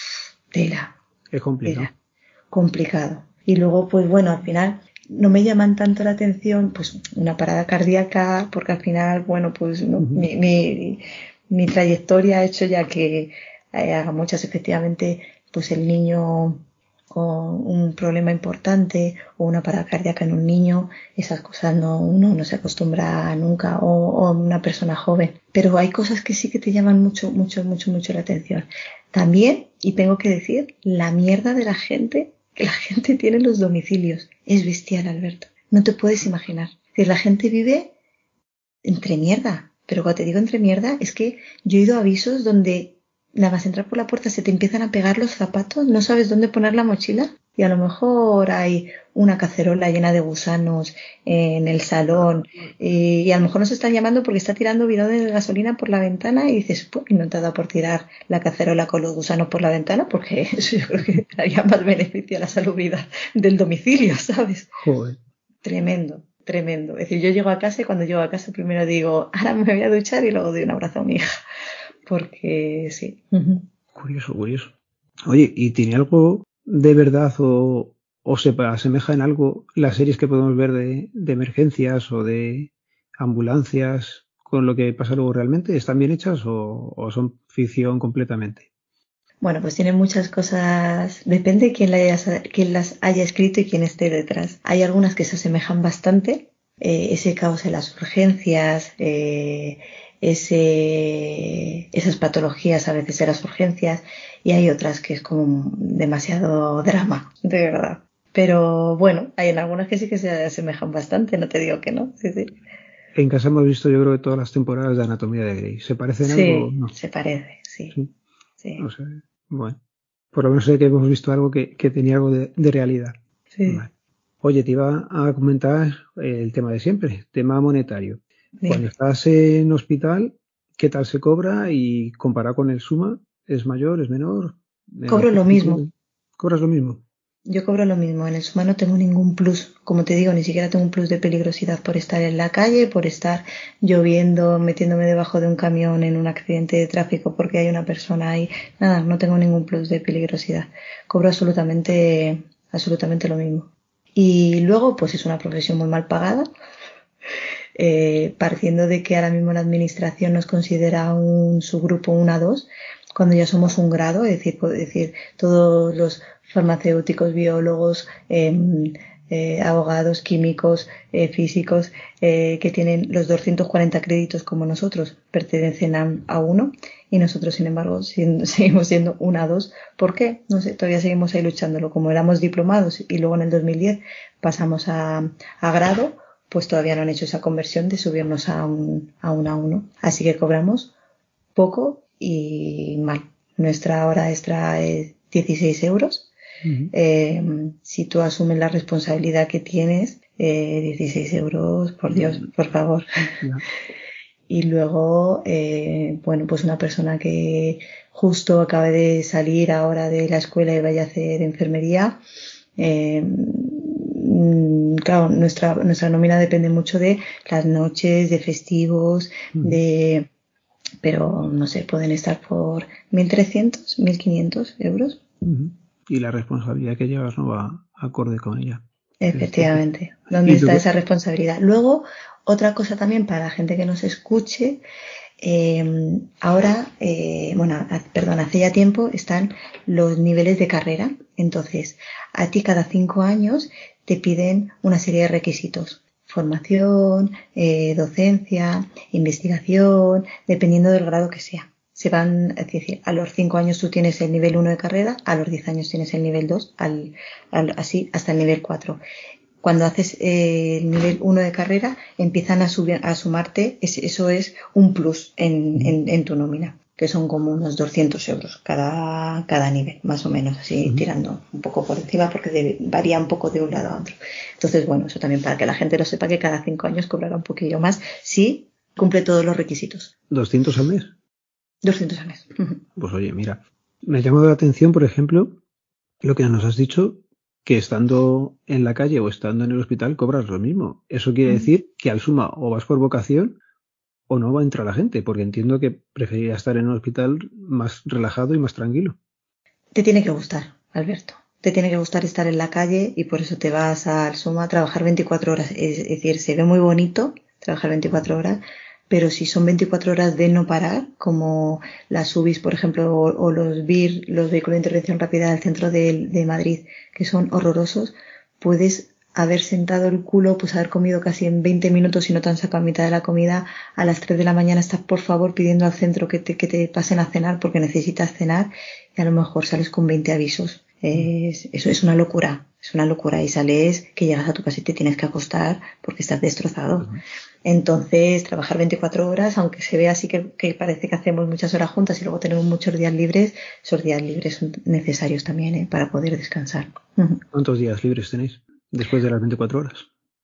Tela. Es complicado. Era complicado. Y luego, pues bueno, al final no me llaman tanto la atención, pues una parada cardíaca, porque al final, bueno, pues no, uh-huh. mi, mi, mi trayectoria ha hecho ya que eh, haga muchas, efectivamente, pues el niño con un problema importante o una parada cardíaca en un niño, esas cosas no, uno no se acostumbra nunca, o, o una persona joven. Pero hay cosas que sí que te llaman mucho, mucho, mucho, mucho la atención. También, y tengo que decir, la mierda de la gente que la gente tiene en los domicilios. Es bestial, Alberto. No te puedes imaginar. Es decir, la gente vive entre mierda. Pero cuando te digo entre mierda, es que yo he ido a avisos donde nada más entrar por la puerta se te empiezan a pegar los zapatos, no sabes dónde poner la mochila y a lo mejor hay una cacerola llena de gusanos en el salón y, y a lo mejor nos están llamando porque está tirando bidones de gasolina por la ventana y dices, pues no te ha dado por tirar la cacerola con los gusanos por la ventana porque eso yo creo que traía más beneficio a la salubridad del domicilio, ¿sabes? Joder. Tremendo, tremendo. Es decir, yo llego a casa y cuando llego a casa primero digo, ahora me voy a duchar y luego doy un abrazo a mi hija. Porque sí. Uh-huh. Curioso, curioso. Oye, ¿y tiene algo de verdad o, o se asemeja en algo las series que podemos ver de, de emergencias o de ambulancias con lo que pasa luego realmente? ¿Están bien hechas o, o son ficción completamente? Bueno, pues tienen muchas cosas, depende de quién, la haya, quién las haya escrito y quién esté detrás. Hay algunas que se asemejan bastante, eh, ese caos en las urgencias, eh, ese, esas patologías a veces en las urgencias, y hay otras que es como demasiado drama, de verdad. Pero bueno, hay en algunas que sí que se asemejan bastante, no te digo que no. Sí, sí. En casa hemos visto yo creo que todas las temporadas de Anatomía de Grey. ¿Se parecen sí, algo? No. Se parece, sí. Sí. sí. O sea, bueno. por lo menos sé que hemos visto algo que, que tenía algo de, de realidad. Sí. Vale. Oye, te iba a comentar el tema de siempre, tema monetario. Bien. Cuando estás en hospital, ¿qué tal se cobra? Y comparado con el SUMA, ¿es mayor, es menor? Cobro lo mismo. ¿Cobras lo mismo? Yo cobro lo mismo. En el SUMA no tengo ningún plus. Como te digo, ni siquiera tengo un plus de peligrosidad por estar en la calle, por estar lloviendo, metiéndome debajo de un camión en un accidente de tráfico porque hay una persona ahí. Nada, no tengo ningún plus de peligrosidad. Cobro absolutamente, absolutamente lo mismo. Y luego, pues es una profesión muy mal pagada, eh, partiendo de que ahora mismo la administración nos considera un subgrupo uno a dos, cuando ya somos un grado, es decir, es decir todos los farmacéuticos, biólogos, eh, eh, abogados, químicos, eh, físicos, eh, que tienen los doscientos cuarenta créditos como nosotros, pertenecen a, a uno, y nosotros, sin embargo, siendo, seguimos siendo uno a dos. ¿Por qué? No sé, todavía seguimos ahí luchándolo. Como éramos diplomados y luego en el dos mil diez pasamos a, a grado, pues todavía no han hecho esa conversión de subirnos a un a, un a uno. Así que cobramos poco y mal. Nuestra hora extra es dieciséis euros. Uh-huh. Eh, si tú asumes la responsabilidad que tienes, eh, dieciséis euros, por Dios, por favor. Yeah. Y luego, eh, bueno, pues una persona que justo acabe de salir ahora de la escuela y vaya a hacer enfermería, eh, claro, nuestra, nuestra nómina depende mucho de las noches, de festivos, uh-huh. de, pero no sé, pueden estar por mil trescientos, mil quinientos euros. Uh-huh. Y la responsabilidad que llevas no va acorde con ella. Efectivamente. ¿Dónde está esa responsabilidad? Luego, otra cosa también para la gente que nos escuche, eh, ahora, eh, bueno, perdón, hace ya tiempo están los niveles de carrera. Entonces, a ti cada cinco años te piden una serie de requisitos. Formación, eh, docencia, investigación, dependiendo del grado que sea. Se van, es decir, a los cinco años tú tienes el nivel uno de carrera, a los diez años tienes el nivel dos, al, al, así hasta el nivel cuatro. Cuando haces eh, el nivel uno de carrera, empiezan a, subir, a sumarte, es, eso es un plus en, en, en tu nómina, que son como unos doscientos euros cada, cada nivel, más o menos, así uh-huh. tirando un poco por encima, porque de, varía un poco de un lado a otro. Entonces, bueno, eso también para que la gente lo sepa, que cada cinco años cobrará un poquillo más si cumple todos los requisitos. ¿doscientos al mes? doscientos al mes. Pues oye, mira, me ha llamado la atención, por ejemplo, lo que nos has dicho, que estando en la calle o estando en el hospital cobras lo mismo. Eso quiere decir que al suma o vas por vocación o no va a entrar la gente, porque entiendo que preferiría estar en un hospital más relajado y más tranquilo. Te tiene que gustar, Alberto. Te tiene que gustar estar en la calle y por eso te vas al SUMA a trabajar veinticuatro horas. Es decir, se ve muy bonito trabajar veinticuatro horas, pero si son veinticuatro horas de no parar, como las U B Is, por ejemplo, o, o los V I R, los vehículos de intervención rápida del centro de, de Madrid, que son horrorosos, puedes haber sentado el culo, pues haber comido casi en veinte minutos y no te han sacado a mitad de la comida, a las tres de la mañana estás por favor pidiendo al centro que te, que te pasen a cenar porque necesitas cenar y a lo mejor sales con veinte avisos. Es, eso es una locura, es una locura y sales que llegas a tu casa y te tienes que acostar porque estás destrozado. Uh-huh. Entonces, trabajar veinticuatro horas, aunque se vea así que, que parece que hacemos muchas horas juntas y luego tenemos muchos días libres, esos días libres son necesarios también, ¿eh? Para poder descansar. Uh-huh. ¿Cuántos días libres tenéis después de las veinticuatro horas?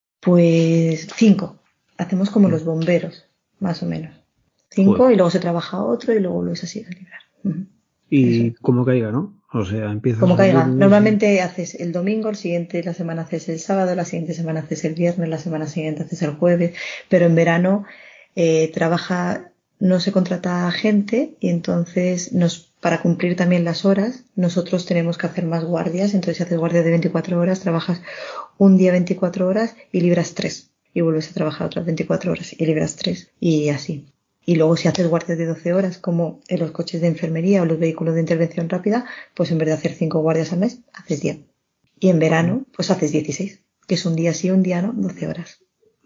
Pues cinco. Hacemos como uh-huh. los bomberos, más o menos. Cinco Joder. Y luego se trabaja otro y luego vuelves así a librar. Uh-huh. Y Eso. Como caiga, ¿no? O sea, empiezas Como a caiga. Normalmente haces el domingo, el siguiente la semana haces el sábado, la siguiente semana haces el viernes, la semana siguiente haces el jueves, pero en verano eh, trabaja, no se contrata gente y entonces nos, para cumplir también las horas, nosotros tenemos que hacer más guardias. Entonces si haces guardias de veinticuatro horas, trabajas un día veinticuatro horas y libras tres. Y vuelves a trabajar otras veinticuatro horas y libras tres. Y así. Y luego si haces guardias de doce horas, como en los coches de enfermería o los vehículos de intervención rápida, pues en vez de hacer cinco guardias al mes, haces diez. Y en verano, pues haces dieciséis, que es un día sí, un día no, doce horas.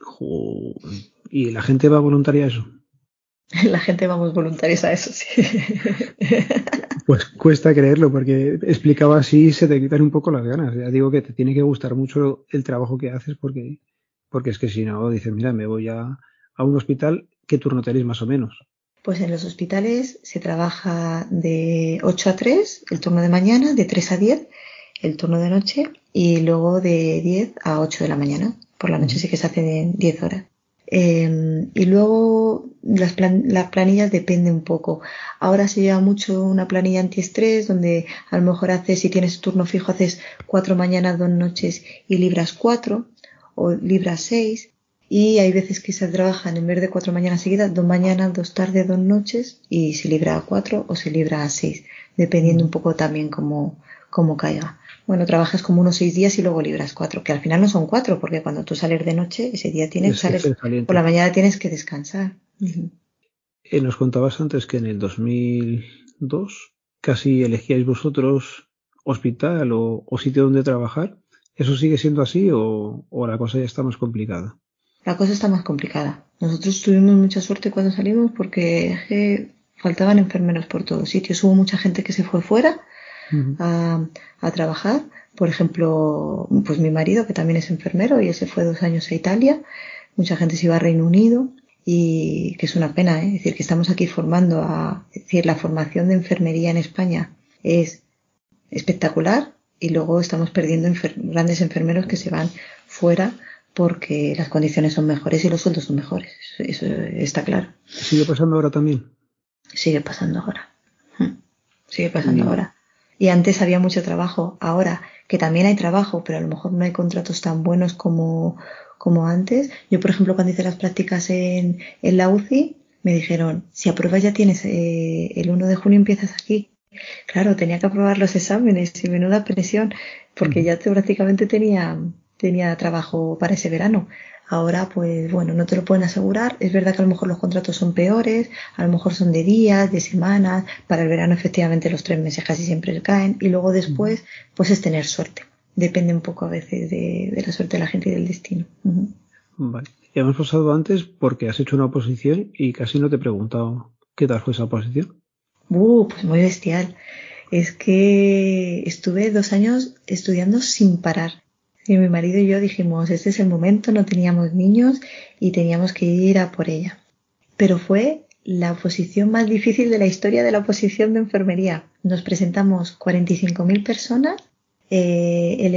¿Y la gente va voluntaria a eso? La gente vamos voluntarios a eso, sí. Pues cuesta creerlo, porque explicaba así se te quitan un poco las ganas. Ya digo que te tiene que gustar mucho el trabajo que haces, porque, porque es que si no, dices, mira, me voy a, a un hospital, ¿qué turno tenéis más o menos? Pues en los hospitales se trabaja de ocho a tres, el turno de mañana, de tres a diez, el turno de noche, y luego de diez a ocho de la mañana. Por la noche uh-huh. sí que se hacen diez horas. Eh, y luego las, plan- las planillas dependen un poco. Ahora se lleva mucho una planilla antiestrés, donde a lo mejor haces, si tienes turno fijo, haces cuatro mañanas, dos noches y libras cuatro, o libras seis. Y hay veces que se trabajan en vez de cuatro mañanas seguidas, dos mañanas, dos tardes, dos noches, y se libra a cuatro o se libra a seis, dependiendo un poco también cómo, cómo caiga. Bueno, trabajas como unos seis días y luego libras cuatro, que al final no son cuatro, porque cuando tú sales de noche, ese día tienes, sales, por la mañana tienes que descansar. Uh-huh. Eh, nos contabas antes que en el dos mil dos casi elegíais vosotros hospital o, o sitio donde trabajar. ¿Eso sigue siendo así o, o la cosa ya está más complicada? La cosa está más complicada. Nosotros tuvimos mucha suerte cuando salimos porque eh, faltaban enfermeros por todos sitios. Hubo mucha gente que se fue fuera uh-huh. a, a trabajar. Por ejemplo, pues mi marido, que también es enfermero, y él se fue dos años a Italia. Mucha gente se iba a Reino Unido, y que es una pena, ¿eh? Es decir, que estamos aquí formando a... Es decir, la formación de enfermería en España es espectacular, y luego estamos perdiendo enfer- grandes enfermeros que se van fuera porque las condiciones son mejores y los sueldos son mejores. Eso, eso está claro. ¿Sigue pasando ahora también? Sigue pasando ahora. Sigue pasando y... ahora. Y antes había mucho trabajo. Ahora, que también hay trabajo, pero a lo mejor no hay contratos tan buenos como, como antes. Yo, por ejemplo, cuando hice las prácticas en, en la U C I, me dijeron, si apruebas ya tienes, eh, el uno de junio empiezas aquí. Claro, tenía que aprobar los exámenes y menuda presión, porque uh-huh. ya te, prácticamente tenía... tenía trabajo para ese verano. Ahora, pues bueno, no te lo pueden asegurar. Es verdad que a lo mejor los contratos son peores, a lo mejor son de días, de semanas. Para el verano, efectivamente, los tres meses casi siempre caen. Y luego después, pues es tener suerte. Depende un poco a veces de, de la suerte de la gente y del destino. Uh-huh. Vale. Ya hemos pasado antes porque has hecho una oposición y casi no te he preguntado qué tal fue esa oposición. Uh, pues muy bestial. Es que estuve dos años estudiando sin parar. Y mi marido y yo dijimos, este es el momento, no teníamos niños y teníamos que ir a por ella. Pero fue la oposición más difícil de la historia de la oposición de enfermería. Nos presentamos cuarenta y cinco mil personas, eh, el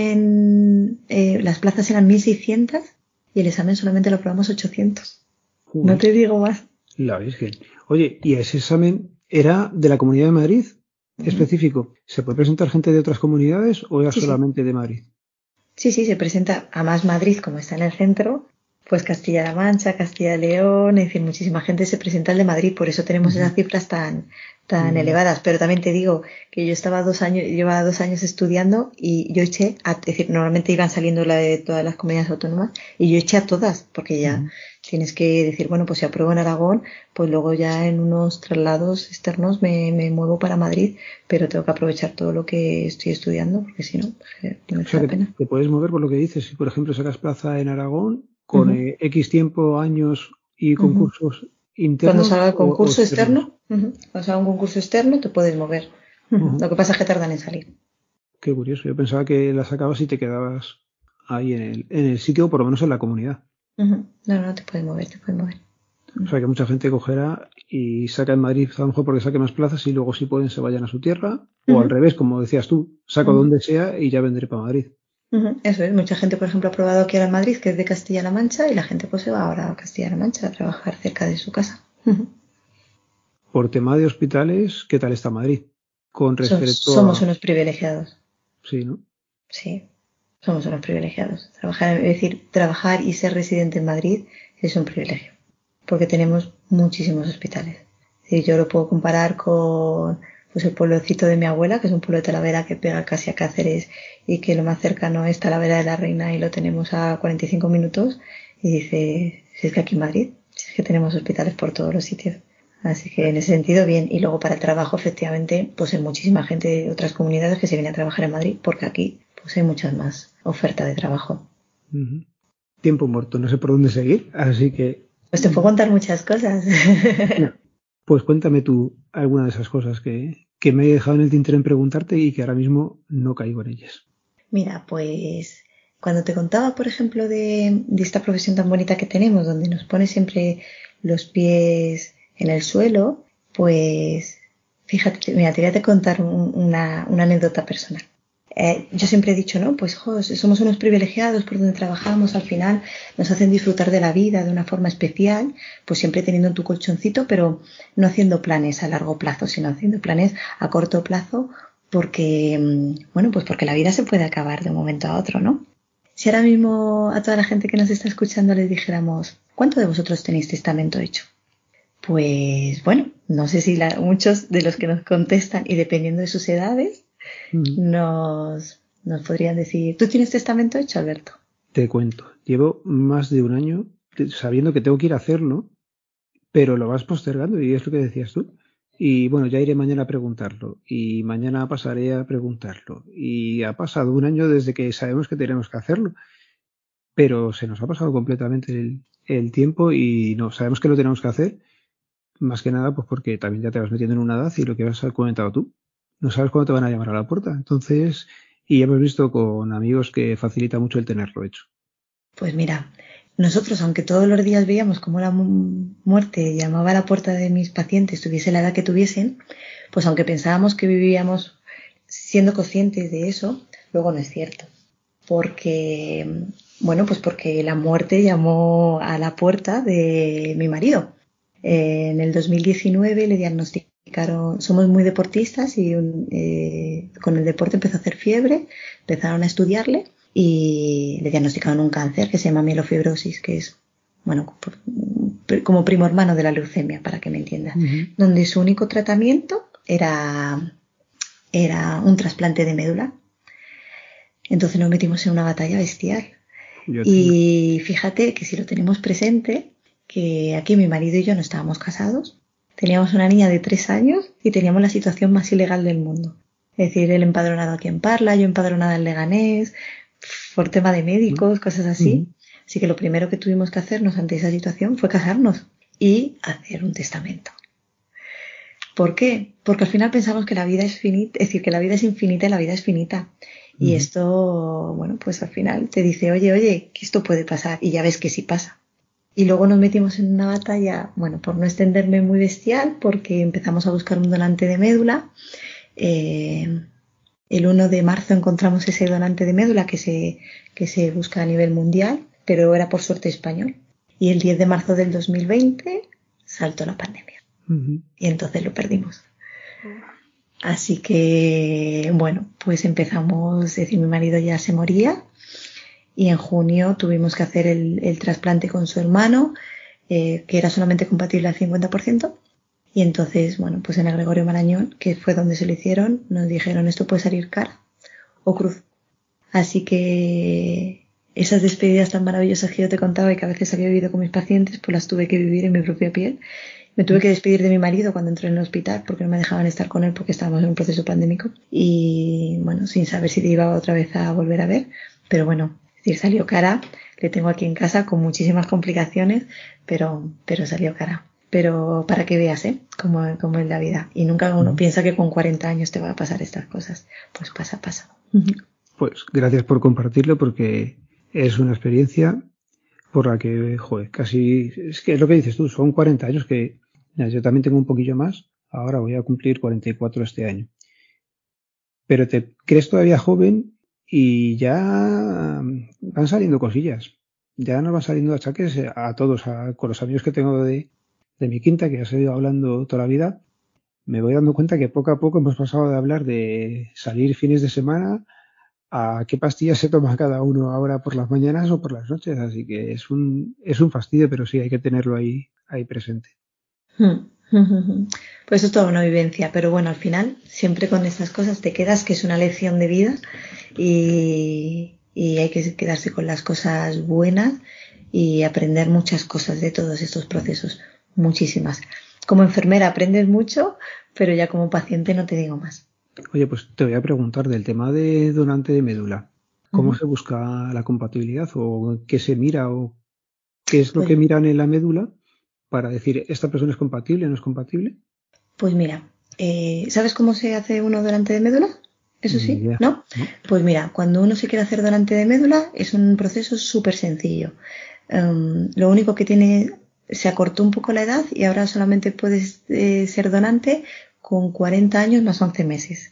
examen, eh, las plazas eran mil seiscientas y el examen solamente lo aprobamos ochocientos. Uy, no te digo más. La Virgen. Oye, ¿y ese examen era de la Comunidad de Madrid uh-huh. específico? ¿Se puede presentar gente de otras comunidades o era sí, solamente sí. de Madrid? Sí, sí, se presenta a más Madrid, como está en el centro, pues Castilla-La Mancha, Castilla-León, es decir, muchísima gente se presenta al de Madrid, por eso tenemos uh-huh. esas cifras tan, tan uh-huh. elevadas. Pero también te digo que yo estaba dos años, llevaba dos años estudiando y yo eché, a, es decir, normalmente iban saliendo la de todas las comunidades autónomas y yo eché a todas, porque ya uh-huh. tienes que decir, bueno, pues si apruebo en Aragón, pues luego ya en unos traslados externos me, me muevo para Madrid, pero tengo que aprovechar todo lo que estoy estudiando, porque si no, pues, no me o sea, da que pena. Te puedes mover por lo que dices. Si, por ejemplo, sacas plaza en Aragón, con uh-huh. eh, X tiempo, años y concursos uh-huh. internos. Cuando salga el concurso o, o externo, uh-huh. cuando salga un concurso externo, te puedes mover. Uh-huh. Lo que pasa es que tardan en salir. Qué curioso. Yo pensaba que la sacabas y te quedabas ahí en el, en el sitio, o por lo menos en la comunidad. Uh-huh. No, no, te puedes mover, te puedes mover. Uh-huh. O sea, que mucha gente cogerá y saca en Madrid, a lo mejor porque saque más plazas y luego si pueden se vayan a su tierra. Uh-huh. O al revés, como decías tú, saco uh-huh. donde sea y ya vendré para Madrid. Uh-huh. Eso es, mucha gente, por ejemplo, ha probado aquí ahora en Madrid, que es de Castilla-La Mancha, y la gente pues se va ahora a Castilla-La Mancha a trabajar cerca de su casa. Uh-huh. Por tema de hospitales, ¿qué tal está Madrid? Con respecto Somos, somos a... unos privilegiados. Sí, ¿no? Sí, somos unos privilegiados. Trabajar, es decir, trabajar y ser residente en Madrid es un privilegio, porque tenemos muchísimos hospitales. Es decir, yo lo puedo comparar con pues el pueblecito de mi abuela, que es un pueblo de Talavera que pega casi a Cáceres y que lo más cercano es Talavera de la Reina y lo tenemos a cuarenta y cinco minutos, y dice, si es que aquí en Madrid, si es que tenemos hospitales por todos los sitios. Así que en ese sentido bien. Y luego para el trabajo, efectivamente, pues hay muchísima gente de otras comunidades que se viene a trabajar en Madrid, porque aquí pues hay muchas más oferta de trabajo. Uh-huh. Tiempo muerto, no sé por dónde seguir, así que... Pues te puedo contar muchas cosas. No. Pues cuéntame tú alguna de esas cosas que, que me he dejado en el tintero en preguntarte y que ahora mismo no caigo en ellas. Mira, pues cuando te contaba, por ejemplo, de, de esta profesión tan bonita que tenemos, donde nos pone siempre los pies en el suelo, pues fíjate, mira, te voy a contar un, una, una anécdota personal. Eh, yo siempre he dicho, ¿no? Pues jo, somos unos privilegiados por donde trabajamos, al final nos hacen disfrutar de la vida de una forma especial, pues siempre teniendo tu colchoncito, pero no haciendo planes a largo plazo, sino haciendo planes a corto plazo, porque, bueno, pues porque la vida se puede acabar de un momento a otro, ¿no? Si ahora mismo a toda la gente que nos está escuchando les dijéramos, ¿cuánto de vosotros tenéis testamento hecho? Pues bueno, no sé si la, muchos de los que nos contestan, y dependiendo de sus edades, Nos, nos podrían decir, ¿tú tienes testamento hecho, Alberto? Te cuento, llevo más de un año sabiendo que tengo que ir a hacerlo, pero lo vas postergando y es lo que decías tú. Y bueno, ya iré mañana a preguntarlo y mañana pasaré a preguntarlo. Y ha pasado un año desde que sabemos que tenemos que hacerlo, pero se nos ha pasado completamente el, el tiempo y no, sabemos que lo tenemos que hacer, más que nada pues porque también ya te vas metiendo en una edad y lo que has comentado tú. No sabes cuándo te van a llamar a la puerta. Entonces, y hemos visto con amigos que facilita mucho el tenerlo hecho. Pues mira, nosotros, aunque todos los días veíamos cómo la mu- muerte llamaba a la puerta de mis pacientes, tuviese la edad que tuviesen, pues aunque pensábamos que vivíamos siendo conscientes de eso, luego no es cierto. Porque, bueno, pues porque la muerte llamó a la puerta de mi marido. Eh, en el dos mil diecinueve le diagnosticaron, somos muy deportistas y un, eh, con el deporte empezó a hacer fiebre, empezaron a estudiarle y le diagnosticaron un cáncer que se llama mielofibrosis, que es, bueno, como primo hermano de la leucemia, para que me entiendas, uh-huh. Donde su único tratamiento era, era un trasplante de médula. Entonces nos metimos en una batalla bestial. Y fíjate que si lo tenemos presente, que aquí mi marido y yo no estábamos casados, teníamos una niña de tres años y teníamos la situación más ilegal del mundo. Es decir, él empadronado aquí en Parla, yo empadronada en Leganés, por tema de médicos, cosas así. Uh-huh. Así que lo primero que tuvimos que hacernos ante esa situación fue casarnos y hacer un testamento. ¿Por qué? Porque al final pensamos que la vida es finita, es decir, que la vida es infinita y la vida es finita. Y uh-huh. Esto, bueno, pues al final te dice, oye, oye, que esto puede pasar. Y ya ves que sí pasa. Y luego nos metimos en una batalla, bueno, por no extenderme muy bestial, porque empezamos a buscar un donante de médula. Eh, el uno de marzo encontramos ese donante de médula que se, que se busca a nivel mundial, pero era por suerte español. Y el diez de marzo del dos mil veinte saltó la pandemia. Uh-huh. Y entonces lo perdimos. Así que, bueno, pues empezamos, es decir, mi marido ya se moría y en junio tuvimos que hacer el, el trasplante con su hermano, eh, que era solamente compatible al cincuenta por ciento. Y entonces, bueno, pues en el Gregorio Marañón, que fue donde se lo hicieron, nos dijeron esto puede salir cara o cruz. Así que esas despedidas tan maravillosas que yo te contaba y que a veces había vivido con mis pacientes, pues las tuve que vivir en mi propia piel. Me tuve que despedir de mi marido cuando entré en el hospital porque no me dejaban estar con él porque estábamos en un proceso pandémico y bueno, sin saber si te iba otra vez a volver a ver, pero bueno, es decir, salió cara, le tengo aquí en casa con muchísimas complicaciones, pero, pero salió cara. Pero para que veas, ¿eh? Cómo, cómo es la vida. Y nunca uno uh-huh. piensa que con cuarenta años te va a pasar estas cosas. Pues pasa, pasa. Uh-huh. Pues gracias por compartirlo porque es una experiencia por la que, joder, casi, es que es lo que dices tú, son cuarenta años que ya, yo también tengo un poquillo más, ahora voy a cumplir cuarenta y cuatro este año. Pero te crees todavía joven y ya van saliendo cosillas, ya nos van saliendo achaques a todos, a, con los amigos que tengo de, de mi quinta, que ya se ha ido hablando toda la vida, me voy dando cuenta que poco a poco hemos pasado de hablar de salir fines de semana a qué pastillas se toma cada uno ahora por las mañanas o por las noches, así que es un es un fastidio, pero sí hay que tenerlo ahí ahí presente. Pues es toda una vivencia, pero bueno, al final siempre con estas cosas te quedas que es una lección de vida y, y hay que quedarse con las cosas buenas y aprender muchas cosas de todos estos procesos, muchísimas. Como enfermera aprendes mucho, pero ya como paciente no te digo más. Oye, pues te voy a preguntar del tema de donante de médula. ¿Cómo uh-huh. se busca la compatibilidad o qué se mira o qué es lo pues, que miran en la médula para decir esta persona es compatible o no es compatible? Pues mira, eh, ¿sabes cómo se hace uno donante de médula? Eso sí, yeah. ¿No? ¿No? Pues mira, cuando uno se quiere hacer donante de médula es un proceso súper sencillo. Um, lo único que tiene se acortó un poco la edad y ahora solamente puedes eh, ser donante con cuarenta años más once meses.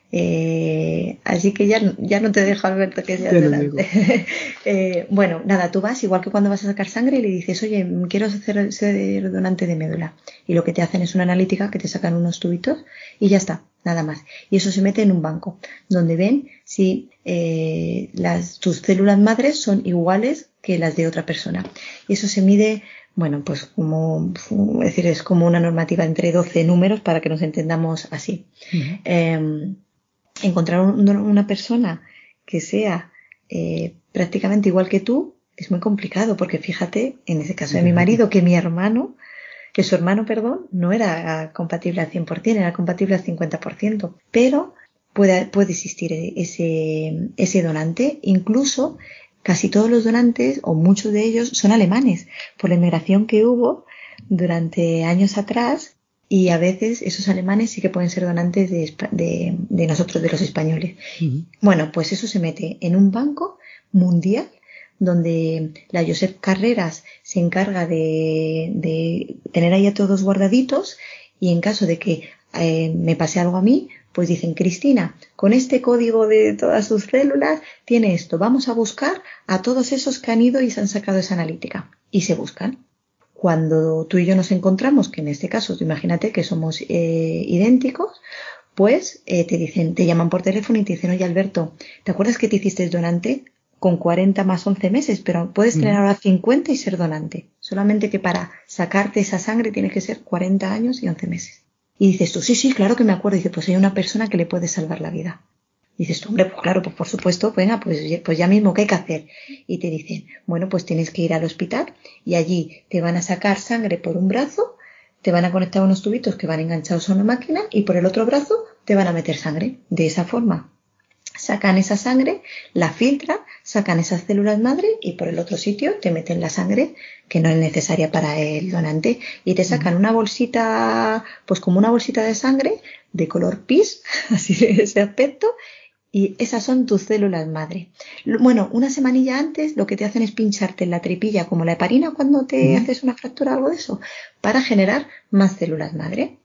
Eh, así que ya, ya no te dejo, Alberto, que seas donante. eh, bueno, nada, tú vas, igual que cuando vas a sacar sangre, y le dices, oye, quiero ser, ser donante de médula. Y lo que te hacen es una analítica, que te sacan unos tubitos y ya está, nada más. Y eso se mete en un banco, donde ven si eh, las, tus células madres son iguales que las de otra persona. Y eso se mide, bueno, pues como, es decir, es como una normativa entre doce números para que nos entendamos así. Uh-huh. Eh, encontrar un, una persona que sea eh, prácticamente igual que tú es muy complicado, porque fíjate, en ese caso de mi marido, que mi hermano, que su hermano, perdón, no era compatible al cien por ciento, era compatible al cincuenta por ciento, pero puede, puede existir ese, ese donante. Incluso casi todos los donantes, o muchos de ellos, son alemanes, por la inmigración que hubo durante años atrás. Y a veces esos alemanes sí que pueden ser donantes de, de, de nosotros, de los españoles. Uh-huh. Bueno, pues eso se mete en un banco mundial donde la Josep Carreras se encarga de, de tener ahí a todos guardaditos, y en caso de que eh, me pase algo a mí, pues dicen, Cristina, con este código de todas sus células tiene esto, vamos a buscar a todos esos que han ido y se han sacado esa analítica. Y se buscan. Cuando tú y yo nos encontramos, que en este caso, imagínate que somos eh, idénticos, pues eh, te dicen, te llaman por teléfono y te dicen, oye, Alberto, ¿te acuerdas que te hiciste donante con cuarenta más once meses? Pero puedes tener ahora cincuenta y ser donante. Solamente que para sacarte esa sangre tienes que ser cuarenta años y once meses. Y dices tú, sí, sí, claro que me acuerdo. Y dice, pues hay una persona que le puede salvar la vida. Y dices tú, hombre, pues claro, pues por supuesto, venga, pues, pues ya mismo, ¿qué hay que hacer? Y te dicen, bueno, pues tienes que ir al hospital y allí te van a sacar sangre por un brazo, te van a conectar unos tubitos que van enganchados a una máquina y por el otro brazo te van a meter sangre. De esa forma sacan esa sangre, la filtran, sacan esas células madre y por el otro sitio te meten la sangre que no es necesaria para el donante y te sacan una bolsita, pues como una bolsita de sangre de color pis, así de ese aspecto. Y esas son tus células madre. Bueno, una semanilla antes lo que te hacen es pincharte en la tripilla, como la heparina cuando te uh-huh. haces una fractura o algo de eso, para generar más células madre.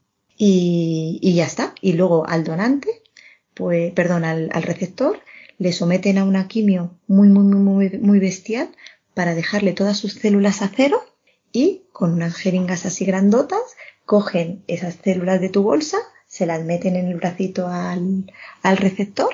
Y, y ya está. Y luego al donante, pues, perdón, al, al receptor, le someten a una quimio muy, muy, muy, muy, muy bestial para dejarle todas sus células a cero y con unas jeringas así grandotas cogen esas células de tu bolsa, se las meten en el bracito al, al receptor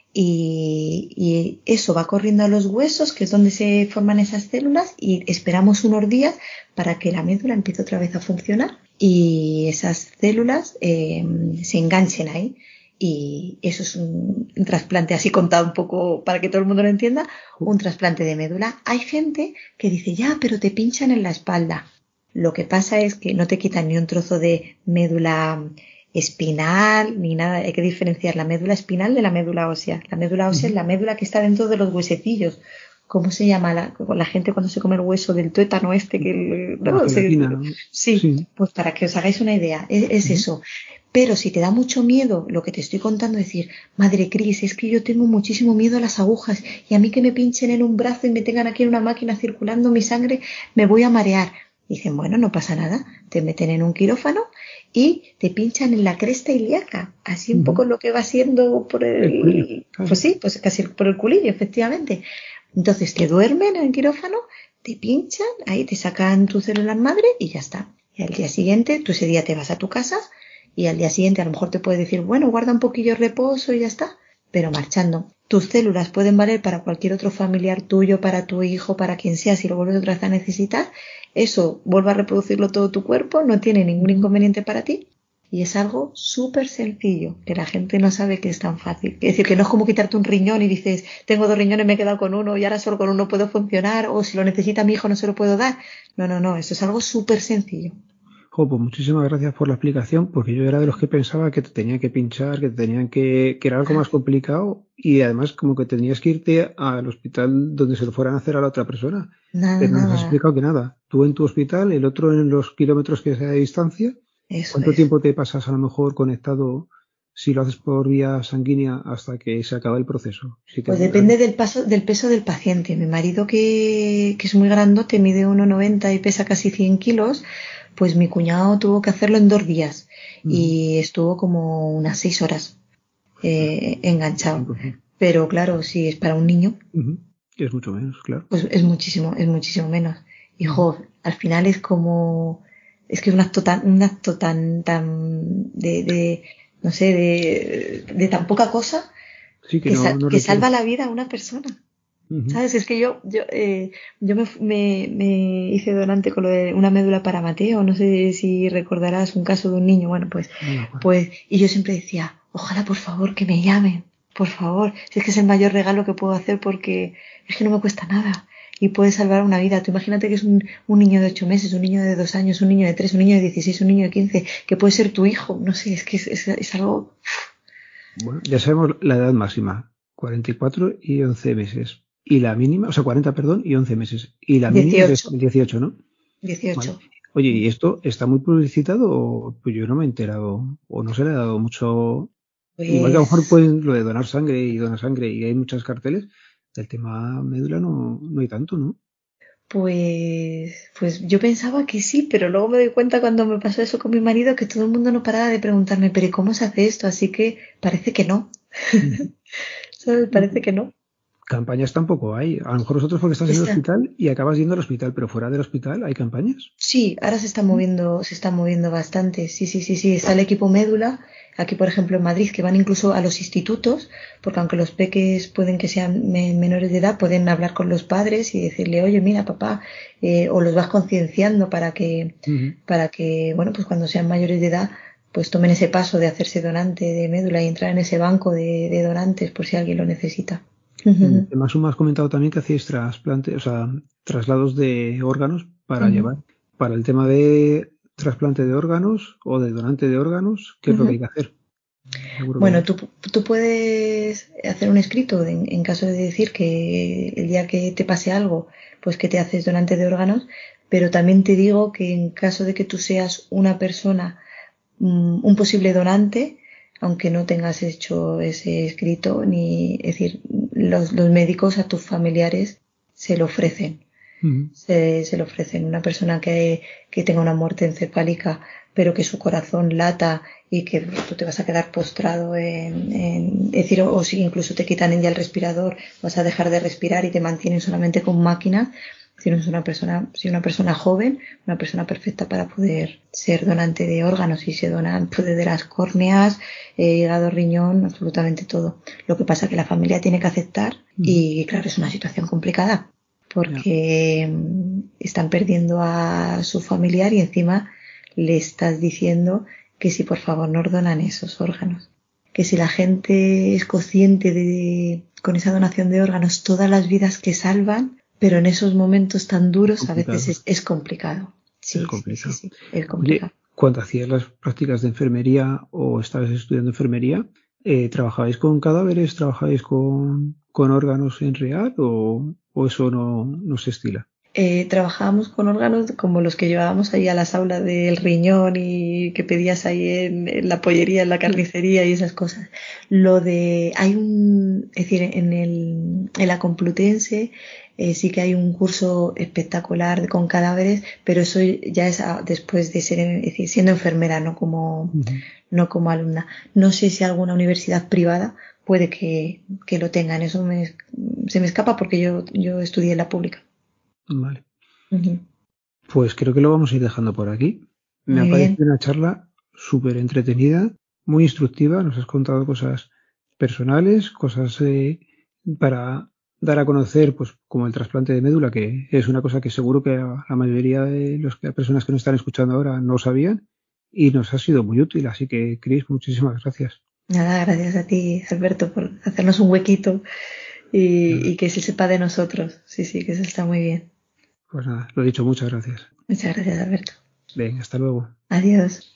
y, y eso va corriendo a los huesos, que es donde se forman esas células, y esperamos unos días para que la médula empiece otra vez a funcionar y esas células eh, se enganchen ahí. Y eso es un, un trasplante, así contado un poco para que todo el mundo lo entienda, un trasplante de médula. Hay gente que dice, ya, pero te pinchan en la espalda. Lo que pasa es que no te quitan ni un trozo de médula espinal ni nada. Hay que diferenciar la médula espinal de la médula ósea. La médula ósea uh-huh. es la médula que está dentro de los huesecillos. ¿Cómo se llama la, la gente cuando se come el hueso del tuétano este? Que, ¿no? se, sí, sí, pues para que os hagáis una idea, es, es uh-huh. eso. Pero si te da mucho miedo lo que te estoy contando, decir, madre Cris, es que yo tengo muchísimo miedo a las agujas y a mí que me pinchen en un brazo y me tengan aquí en una máquina circulando mi sangre, me voy a marear. Dicen, bueno, no pasa nada, te meten en un quirófano y te pinchan en la cresta ilíaca, así un uh-huh. poco lo que va siendo por el, el culillo, claro. Pues sí, pues casi por el culillo, efectivamente. Entonces te duermen en el quirófano, te pinchan, ahí te sacan tus células madre y ya está. Y al día siguiente, tú ese día te vas a tu casa y al día siguiente a lo mejor te puede decir, bueno, guarda un poquillo de reposo y ya está, pero marchando. Tus células pueden valer para cualquier otro familiar tuyo, para tu hijo, para quien sea, si lo vuelves otra vez a necesitar. Eso, vuelve a reproducirlo todo tu cuerpo, no tiene ningún inconveniente para ti. Y es algo súper sencillo, que la gente no sabe que es tan fácil. Es decir, que no es como quitarte un riñón y dices, tengo dos riñones, me he quedado con uno y ahora solo con uno puedo funcionar, o si lo necesita mi hijo no se lo puedo dar. No, no, no, eso es algo súper sencillo. Jo, pues muchísimas gracias por la explicación, porque yo era de los que pensaba que te tenían que pinchar, que te tenían que, que era algo más complicado y además como que tenías que irte al hospital donde se lo fueran a hacer a la otra persona. Nada, Pero no nada. nos has explicado que nada. Tú en tu hospital, el otro en los kilómetros que sea de distancia. Eso ¿Cuánto es. tiempo te pasas a lo mejor conectado si lo haces por vía sanguínea hasta que se acaba el proceso. Si te... Pues depende del, paso, del peso del paciente. Mi marido, que, que es muy grandote, mide uno noventa y pesa casi cien kilos, pues mi cuñado tuvo que hacerlo en dos días uh-huh. y estuvo como unas seis horas eh, enganchado. Uh-huh. Pero claro, si es para un niño, uh-huh. es mucho menos, claro. Pues es muchísimo, es muchísimo menos. Y jo, al final es como, es que es un acto tan, un acto tan, tan de, de no sé, de, de tan poca cosa sí, que, que, no, sal, no que salva la vida a una persona. Uh-huh. ¿Sabes? Es que yo, yo, eh, yo me, me, me hice donante con lo de una médula para Mateo. No sé si recordarás un caso de un niño. Bueno, pues, no, pues, y yo siempre decía, ojalá por favor que me llamen. Por favor, si es que es el mayor regalo que puedo hacer porque es que no me cuesta nada y puede salvar una vida. Tú imagínate que es un, un niño de ocho meses, un niño de dos años, un niño de tres, un niño de dieciséis, un niño de quince, que puede ser tu hijo. No sé, es que es, es, es algo... Bueno, ya sabemos la edad máxima, cuarenta y cuatro y once meses. Y la mínima, o sea, cuarenta, perdón, y once meses. Y la mínima es dieciocho, ¿no? dieciocho. Vale. Oye, ¿y esto está muy publicitado o pues yo no me he enterado o no se le ha dado mucho... Pues... Igual que a lo mejor pueden lo de donar sangre y donar sangre y hay muchos carteles, del tema médula no, no hay tanto, ¿no? Pues, pues yo pensaba que sí, pero luego me doy cuenta cuando me pasó eso con mi marido que todo el mundo no paraba de preguntarme, pero ¿cómo se hace esto? Así que parece que no. ¿Sabes? Parece que no. Campañas tampoco hay. A lo mejor vosotros porque estás en el hospital y acabas yendo al hospital, pero fuera del hospital hay campañas. Sí, ahora se está moviendo, se está moviendo bastante. Sí, sí, sí, sí. Está el equipo médula. Aquí, por ejemplo, en Madrid, que van incluso a los institutos, porque aunque los peques pueden que sean menores de edad, pueden hablar con los padres y decirle, oye, mira, papá, eh, o los vas concienciando para que, uh-huh. para que, bueno, pues cuando sean mayores de edad, pues tomen ese paso de hacerse donante de médula y entrar en ese banco de, de donantes por si alguien lo necesita. Uh-huh. Además, me has comentado también que hacéis trasplantes, o sea, traslados de órganos para uh-huh. llevar, para el tema de trasplante de órganos o de donante de órganos, ¿qué es uh-huh. lo que hay que hacer? Seguro bueno, que... tú, tú puedes hacer un escrito en, en caso de decir que el día que te pase algo, pues que te haces donante de órganos, pero también te digo que en caso de que tú seas una persona, um, un posible donante, aunque no tengas hecho ese escrito, ni, es decir, los, los médicos a tus familiares se lo ofrecen. Uh-huh. Se, se lo ofrecen. Una persona que, que tenga una muerte encefálica, pero que su corazón lata y que tú te vas a quedar postrado en, en es decir, o, o si incluso te quitan ya el respirador, vas a dejar de respirar y te mantienen solamente con máquinas. Si no es una persona, si una persona joven, una persona perfecta para poder ser donante de órganos y se donan pues, desde las córneas, eh, hígado, riñón, absolutamente todo. Lo que pasa es que la familia tiene que aceptar y claro, es una situación complicada porque yeah. están perdiendo a su familiar y encima le estás diciendo que si por favor no donan esos órganos. Que si la gente es consciente de, con esa donación de órganos, todas las vidas que salvan, pero en esos momentos tan duros a veces es, es complicado. Sí, es complicado. Sí, sí, sí, es complicado. Oye, cuando hacías las prácticas de enfermería o estabas estudiando enfermería, eh, ¿trabajabais con cadáveres? ¿Trabajabais con, con órganos en real o, o eso no, no se estila? Eh, trabajábamos con órganos como los que llevábamos ahí a las aulas del riñón y que pedías ahí en, en la pollería, en la carnicería y esas cosas. Lo de, hay un, es decir, en el, en la Complutense eh, sí que hay un curso espectacular con cadáveres, pero eso ya es a, después de ser, es decir, siendo enfermera, no como, uh-huh. no como alumna. No sé si alguna universidad privada puede que, que lo tengan. Eso me, se me escapa porque yo, yo estudié en la pública. Vale. Uh-huh. Pues creo que lo vamos a ir dejando por aquí. Me muy ha parecido bien. una charla súper entretenida, muy instructiva. Nos has contado cosas personales, cosas eh, para dar a conocer, pues como el trasplante de médula, que es una cosa que seguro que la mayoría de las personas que nos están escuchando ahora no sabían y nos ha sido muy útil. Así que, Cris, muchísimas gracias. Nada, gracias a ti, Alberto, por hacernos un huequito y, y que se sepa de nosotros. Sí, sí, que eso está muy bien. Pues nada, lo he dicho, muchas gracias. Muchas gracias, Alberto. Venga, hasta luego. Adiós.